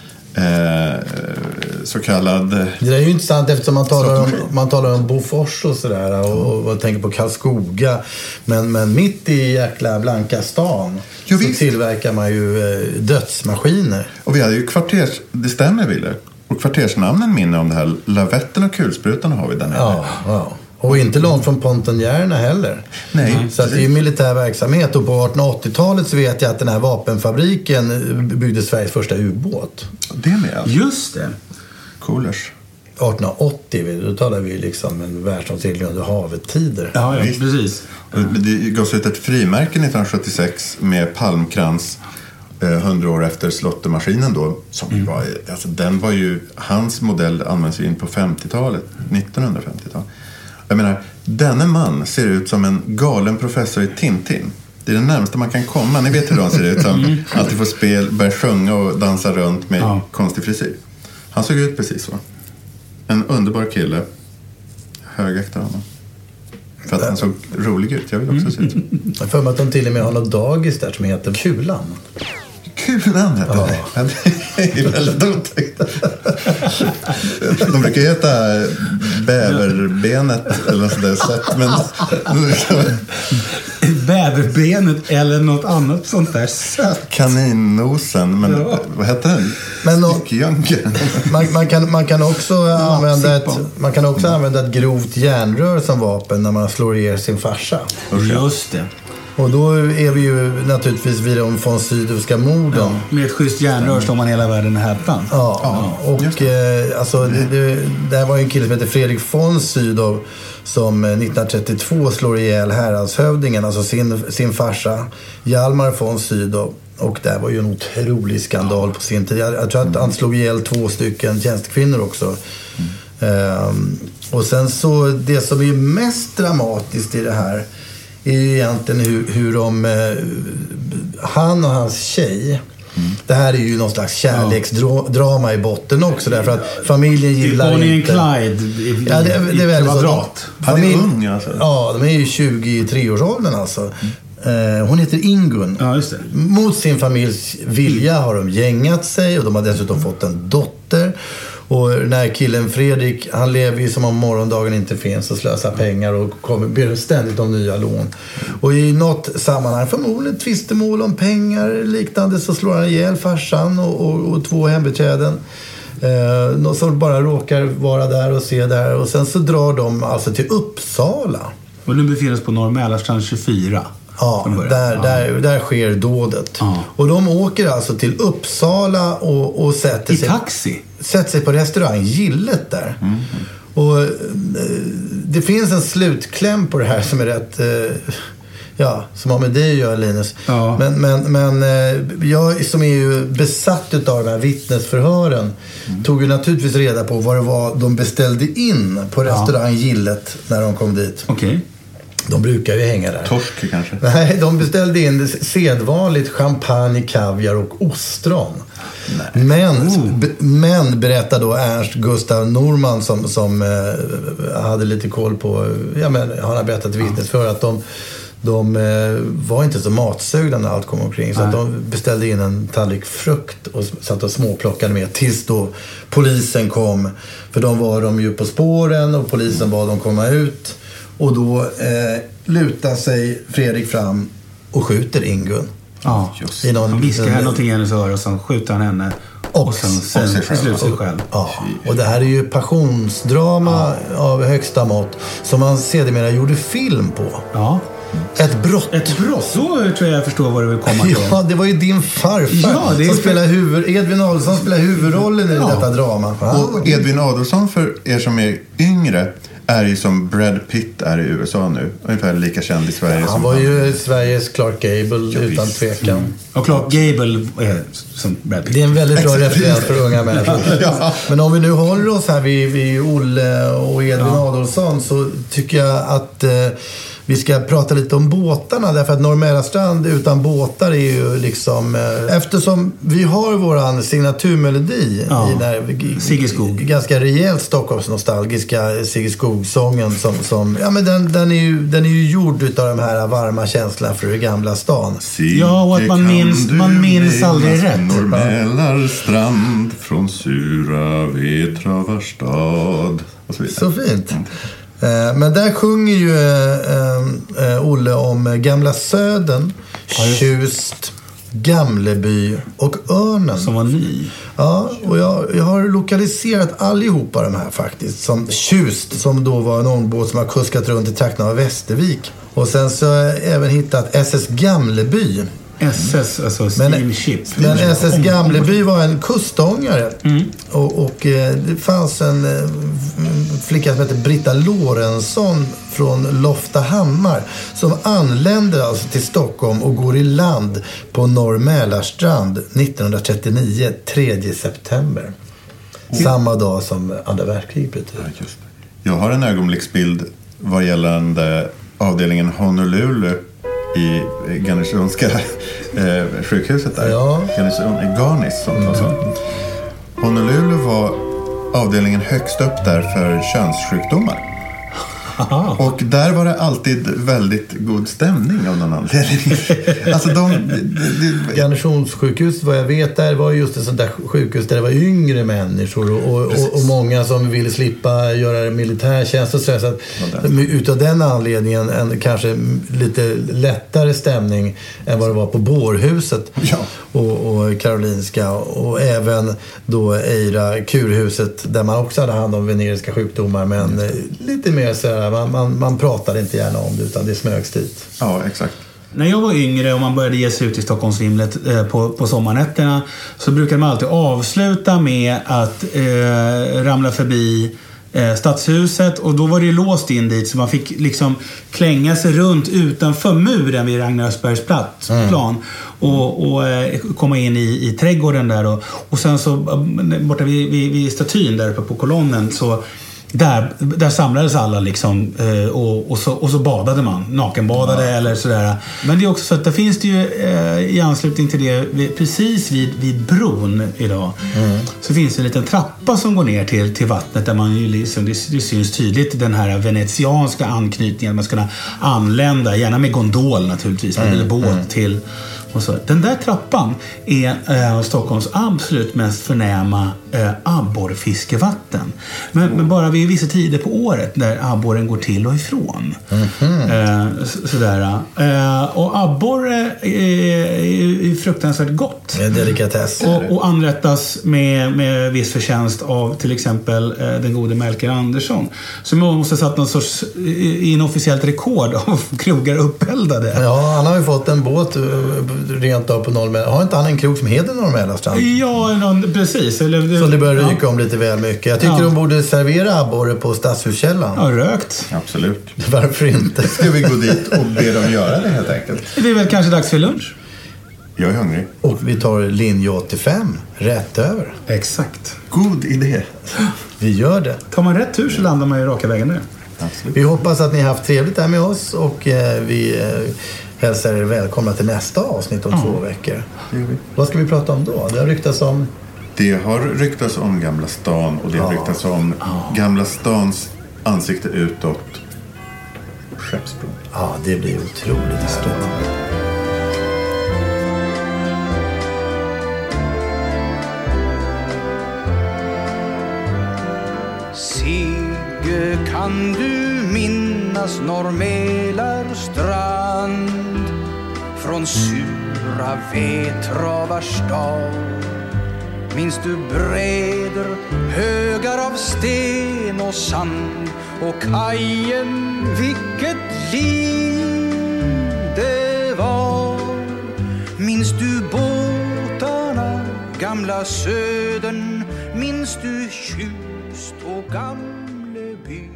eh, så kallad... Det är ju intressant eftersom man talar om, man talar om Bofors och sådär. Och, och tänker på Karlskoga. Men, men mitt i jäkla blanka stan jo, så visst. Tillverkar man ju eh, dödsmaskiner. Och vi hade ju kvarters... Det stämmer, Wille. Och kvartersnamnen minner om det här. Lavetten och kulsprutorna har vi den här. Ja, ja. Och inte långt från Pontonjärerna heller. Nej. Så att det är militär verksamhet. Och på artonhundraåttiotalet så vet jag att den här vapenfabriken byggde Sveriges första ubåt. Det med. Just det. Coolers. artonhundraåttio, då talar vi liksom en världsomsegling under havet-tider. Ja, ja, precis. Det gavs ut ett frimärke nittonhundrasjuttiosex med Palmkrans hundra år efter slottermaskinen då, som mm. var, alltså den var ju, hans modell används ju in på femtiotalet, nittonhundrafemtiotal. Jag menar, denne man ser ut som en galen professor i Tintin. Det är det närmaste man kan komma. Ni vet hur han ser ut, som alltid får spel, börjar sjunga och dansa runt med ja. konstig frisyr. Han såg ut precis så. En underbar kille. Högaktar honom. För att han såg rolig ut. Jag vill också se ut. Jag får mig att de till och med har något dagis där som heter Kulan. Kulan heter ja. det. Det är väldigt otäckt. De brukar heta bäverbenet eller sådär sätt. Men... Bäverbenet eller något annat sånt där sött. Kaninnosen. Men ja. vad heter den? Men då, man, man, kan, man kan också ja, använda ett, man kan också mm. använda ett grovt järnrör som vapen när man slår ihjäl sin farsa. Just det. Och då är vi ju naturligtvis vid de von Sydowska morden. Ja, med ett schysst järnrör slår man hela världen i häppan. Ja, ja, och eh, alltså, det, det, det här var ju en kille som heter Fredrik von Sydow som nittonhundratrettiotvå slår ihjäl häradshövdingen, alltså sin, sin farsa Hjalmar von Sydow. Och det var ju en otrolig skandal på sin tid. Jag, jag tror att han slog ihjäl två stycken tjänstekvinnor också. Mm. Um, och sen så, det som är mest dramatiskt i det här är ju egentligen hur, hur de, eh, han och hans tjej, mm. det här är ju någon slags kärleksdrama i botten också, därför att familjen gillar inte... Bonnie and Clyde i, ja, det, det är väldigt kvadrat. Han är ung alltså. Ja, de är ju tjugotre-årsåldern alltså. Mm. Eh, hon heter Ingun. Ja, just det. Mot sin familjs vilja har de gängat sig och de har dessutom fått en dotter. Och när killen Fredrik, han lever ju som om morgondagen inte finns och slösar pengar och kommer, ber ständigt om nya lån. Och i något sammanhang, förmodligen tvistemål om pengar liknande, så slår han ihjäl farsan och, och, och två hembiträden. Eh, någon som bara råkar vara där och se där. Och sen så drar de alltså till Uppsala. Och nu befinner oss på Norr Mälarstrand tjugofyra. Ja, där, ja. Där, där sker dådet. Ja. Och de åker alltså till Uppsala och, och sätter, I sig, taxi. sätter sig på restaurang Gillet där. Mm. Och eh, det finns en slutkläm på det här som är rätt... Eh, ja, som har med dig att göra, Linus. Ja. Men, men, men eh, jag som är ju besatt av de här vittnesförhören mm. tog ju naturligtvis reda på vad det var de beställde in på restaurang ja. Gillet när de kom dit. Okej. Okay. De brukar ju hänga där. Torsk kanske? Nej, de beställde in sedvanligt champagne, kaviar och ostron. Nej. Men, oh. b- men berättar då Ernst Gustav Norman som, som eh, hade lite koll på, ja, men, han har berättat vittnes för att de, de eh, var inte så matsugna när allt kom omkring. Så att de beställde in en tallrik frukt och satt och småplockade med tills då polisen kom. För de var de ju på spåren och polisen bad dem komma ut. Och då eh, lutar sig Fredrik fram och skjuter Ingun. Ja, just. I någon, han viskar här någonting i hennes öra och så skjuter han henne Och, och sen, sen sig själv. slut sig själv. Ja, och det här är ju passionsdrama ja. av högsta mått som man sedermera gjorde film på. Ja. Ett brott. Ett brott, så tror jag jag förstår vad du vill komma till. Ja, det var ju din farfar ja, det som för... spelar huvud... Edvin Adolfsson spelar huvudrollen i ja. detta drama. Ja. Och Edvin Adolfsson, för er som är yngre, är ju som Brad Pitt är i U S A nu. Ungefär lika känd i Sverige ja, som han var ju Sveriges Clark Gable, ja, utan tvekan. Mm. Och Clark Gable är som Brad Pitt. Det är en väldigt bra referens för unga människor. ja. Men om vi nu håller oss här vid, vid Olle och Edvin ja. Adolfsson, så tycker jag att... Eh, vi ska prata lite om båtarna, därför att Norr-Mälarstrand utan båtar är ju liksom... Eh, eftersom vi har våran signaturmelodi ja. i där, Sigge Skog. Ganska rejält Stockholmsnostalgiska Sigge Skog-sången som... som ja, men den, den, är ju, den är ju gjord utav de här varma känslorna för gamla stan. Sigge, ja, och att man minns, man minns aldrig rätt. Norr-Mälarstrand från sura Vetravarstad. Och så vidare. Så fint. Mm. Men där sjunger ju äh, äh, Olle om Gamla Söden, Tjust, Gamleby och Örnen. Som var ny. Ja, och jag, jag har lokaliserat allihopa de här faktiskt. Som Tjust, som då var en ångbåt som har kuskat runt i trakten av Västervik. Och sen så har jag även hittat S S Gamleby. S S, alltså steamship. Men, men S S Gamleby var en kustångare. Mm. Och, och eh, det fanns en eh, flicka som heter Britta Lorentzon från Loftahammar som anländer alltså till Stockholm och går i land på Norr-Mälarstrand nittonhundratrettionio, tredje september. Mm. Samma dag som andra världskriget bryter ut. Ja, just det. Jag har en ögonblicksbild vad gällande avdelningen Honolulu i Garnisonska eh, sjukhuset där. Ja. Garnison, Garnis som mm. så. Honolulu var avdelningen högst upp där för könssjukdomar. Aha. Och där var det alltid väldigt god stämning av någon anledning. Alltså de... de, de... Garnisonssjukhus, vad jag vet, där var just ett sånt där sjukhus där det var yngre människor och, och, och, och många som ville slippa göra militärtjänst och så, så att utav den anledningen en kanske lite lättare stämning än vad det var på Bårhuset ja. och, och Karolinska och även då Eira Kurhuset där man också hade hand om veneriska sjukdomar, men mm. lite mer så här, man, man, man pratade inte gärna om det utan det smögs dit. Ja, exakt. När jag var yngre och man började ge sig ut i Stockholmsvimlet eh, på, på sommarnätterna så brukade man alltid avsluta med att eh, ramla förbi eh, Stadshuset, och då var det ju låst in dit så man fick liksom klänga sig runt utanför muren vid Ragnar Östbergs plats, mm. plan och, och eh, komma in i, i trädgården där och, och sen så borta vid, vid, vid statyn där uppe på kolonnen så Där, där samlades alla liksom, eh, och, och, så, och så badade man, nakenbadade ja. eller sådär. Men det är också så att det finns det ju eh, i anslutning till det, vid, precis vid, vid bron idag, mm. så finns det en liten trappa som går ner till, till vattnet där man ju liksom, det, det syns tydligt den här venetianska anknytningen. Man ska kunna anlända, gärna med gondol naturligtvis, mm. eller båt mm. till... Och så. Den där trappan är eh, Stockholms absolut mest förnäma eh, abborrfiskevatten. Men, men bara vid vissa tider på året där abborren går till och ifrån. Mm-hmm. Eh, så, sådär. Eh, och abborre är, är fruktansvärt gott. En delikatess. Och, och anrättas med, med viss förtjänst av till exempel eh, den gode Melker Andersson. Som måste ha satt någon sorts inofficiellt rekord av krogar uppeldade. Ja, han har ju fått en båt rent av på Norr. Har inte han en krog som heter Norr-Mälarstrand? Ja, någon, precis. Eller, så det börjar ryka ja. om lite väl mycket. Jag tycker ja. de borde servera abborre på Stadshuskällan. Ja, rökt. Absolut. Varför inte? Ska vi gå dit och be dem göra det helt enkelt? Det är väl kanske dags för lunch? Jag är hungrig. Och vi tar linje åttiofem rätt över. Exakt. God idé. Vi gör det. Tar man rätt tur så landar man ju raka vägen nu. Absolut. Vi hoppas att ni har haft trevligt här med oss och eh, vi eh, hälsar er välkomna till nästa avsnitt om ja. två veckor. Vad ska vi prata om då? Det har ryktats om... Det har ryktats om Gamla stan och det har ja. ryktats om ja. Gamla stans ansikte utåt. Skeppsbron. Ja, det blir otroligt stort. Sigge, kan du minnas Norr-Mälarstrand från sura Vetravarstad? Minns du bräder, högar av sten och sand och kajen, vilket liv det var. Minns du båtarna, gamla södern, minns du Tjust och Gamleby.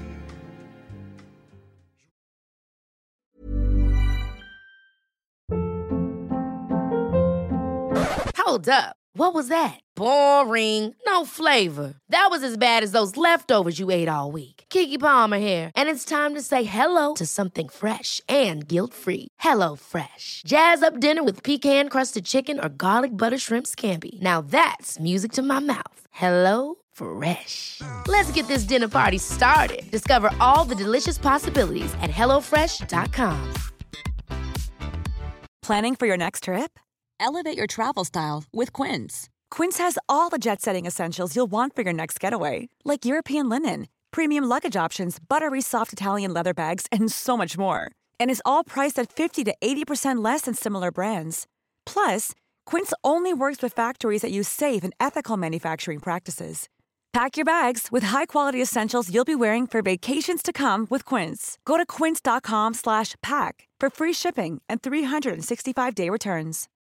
Hold up. What was that? Boring. No flavor. That was as bad as those leftovers you ate all week. Keke Palmer here, and it's time to say hello to something fresh and guilt-free. Hello Fresh. Jazz up dinner with pecan-crusted chicken or garlic butter shrimp scampi. Now that's music to my mouth. Hello Fresh. Let's get this dinner party started. Discover all the delicious possibilities at hello fresh dot com. Planning for your next trip? Elevate your travel style with Quince. Quince has all the jet-setting essentials you'll want for your next getaway, like European linen, premium luggage options, buttery soft Italian leather bags, and so much more. And is all priced at fifty to eighty percent less than similar brands. Plus, Quince only works with factories that use safe and ethical manufacturing practices. Pack your bags with high-quality essentials you'll be wearing for vacations to come with Quince. Go to quince dot com slash pack for free shipping and three sixty-five day returns.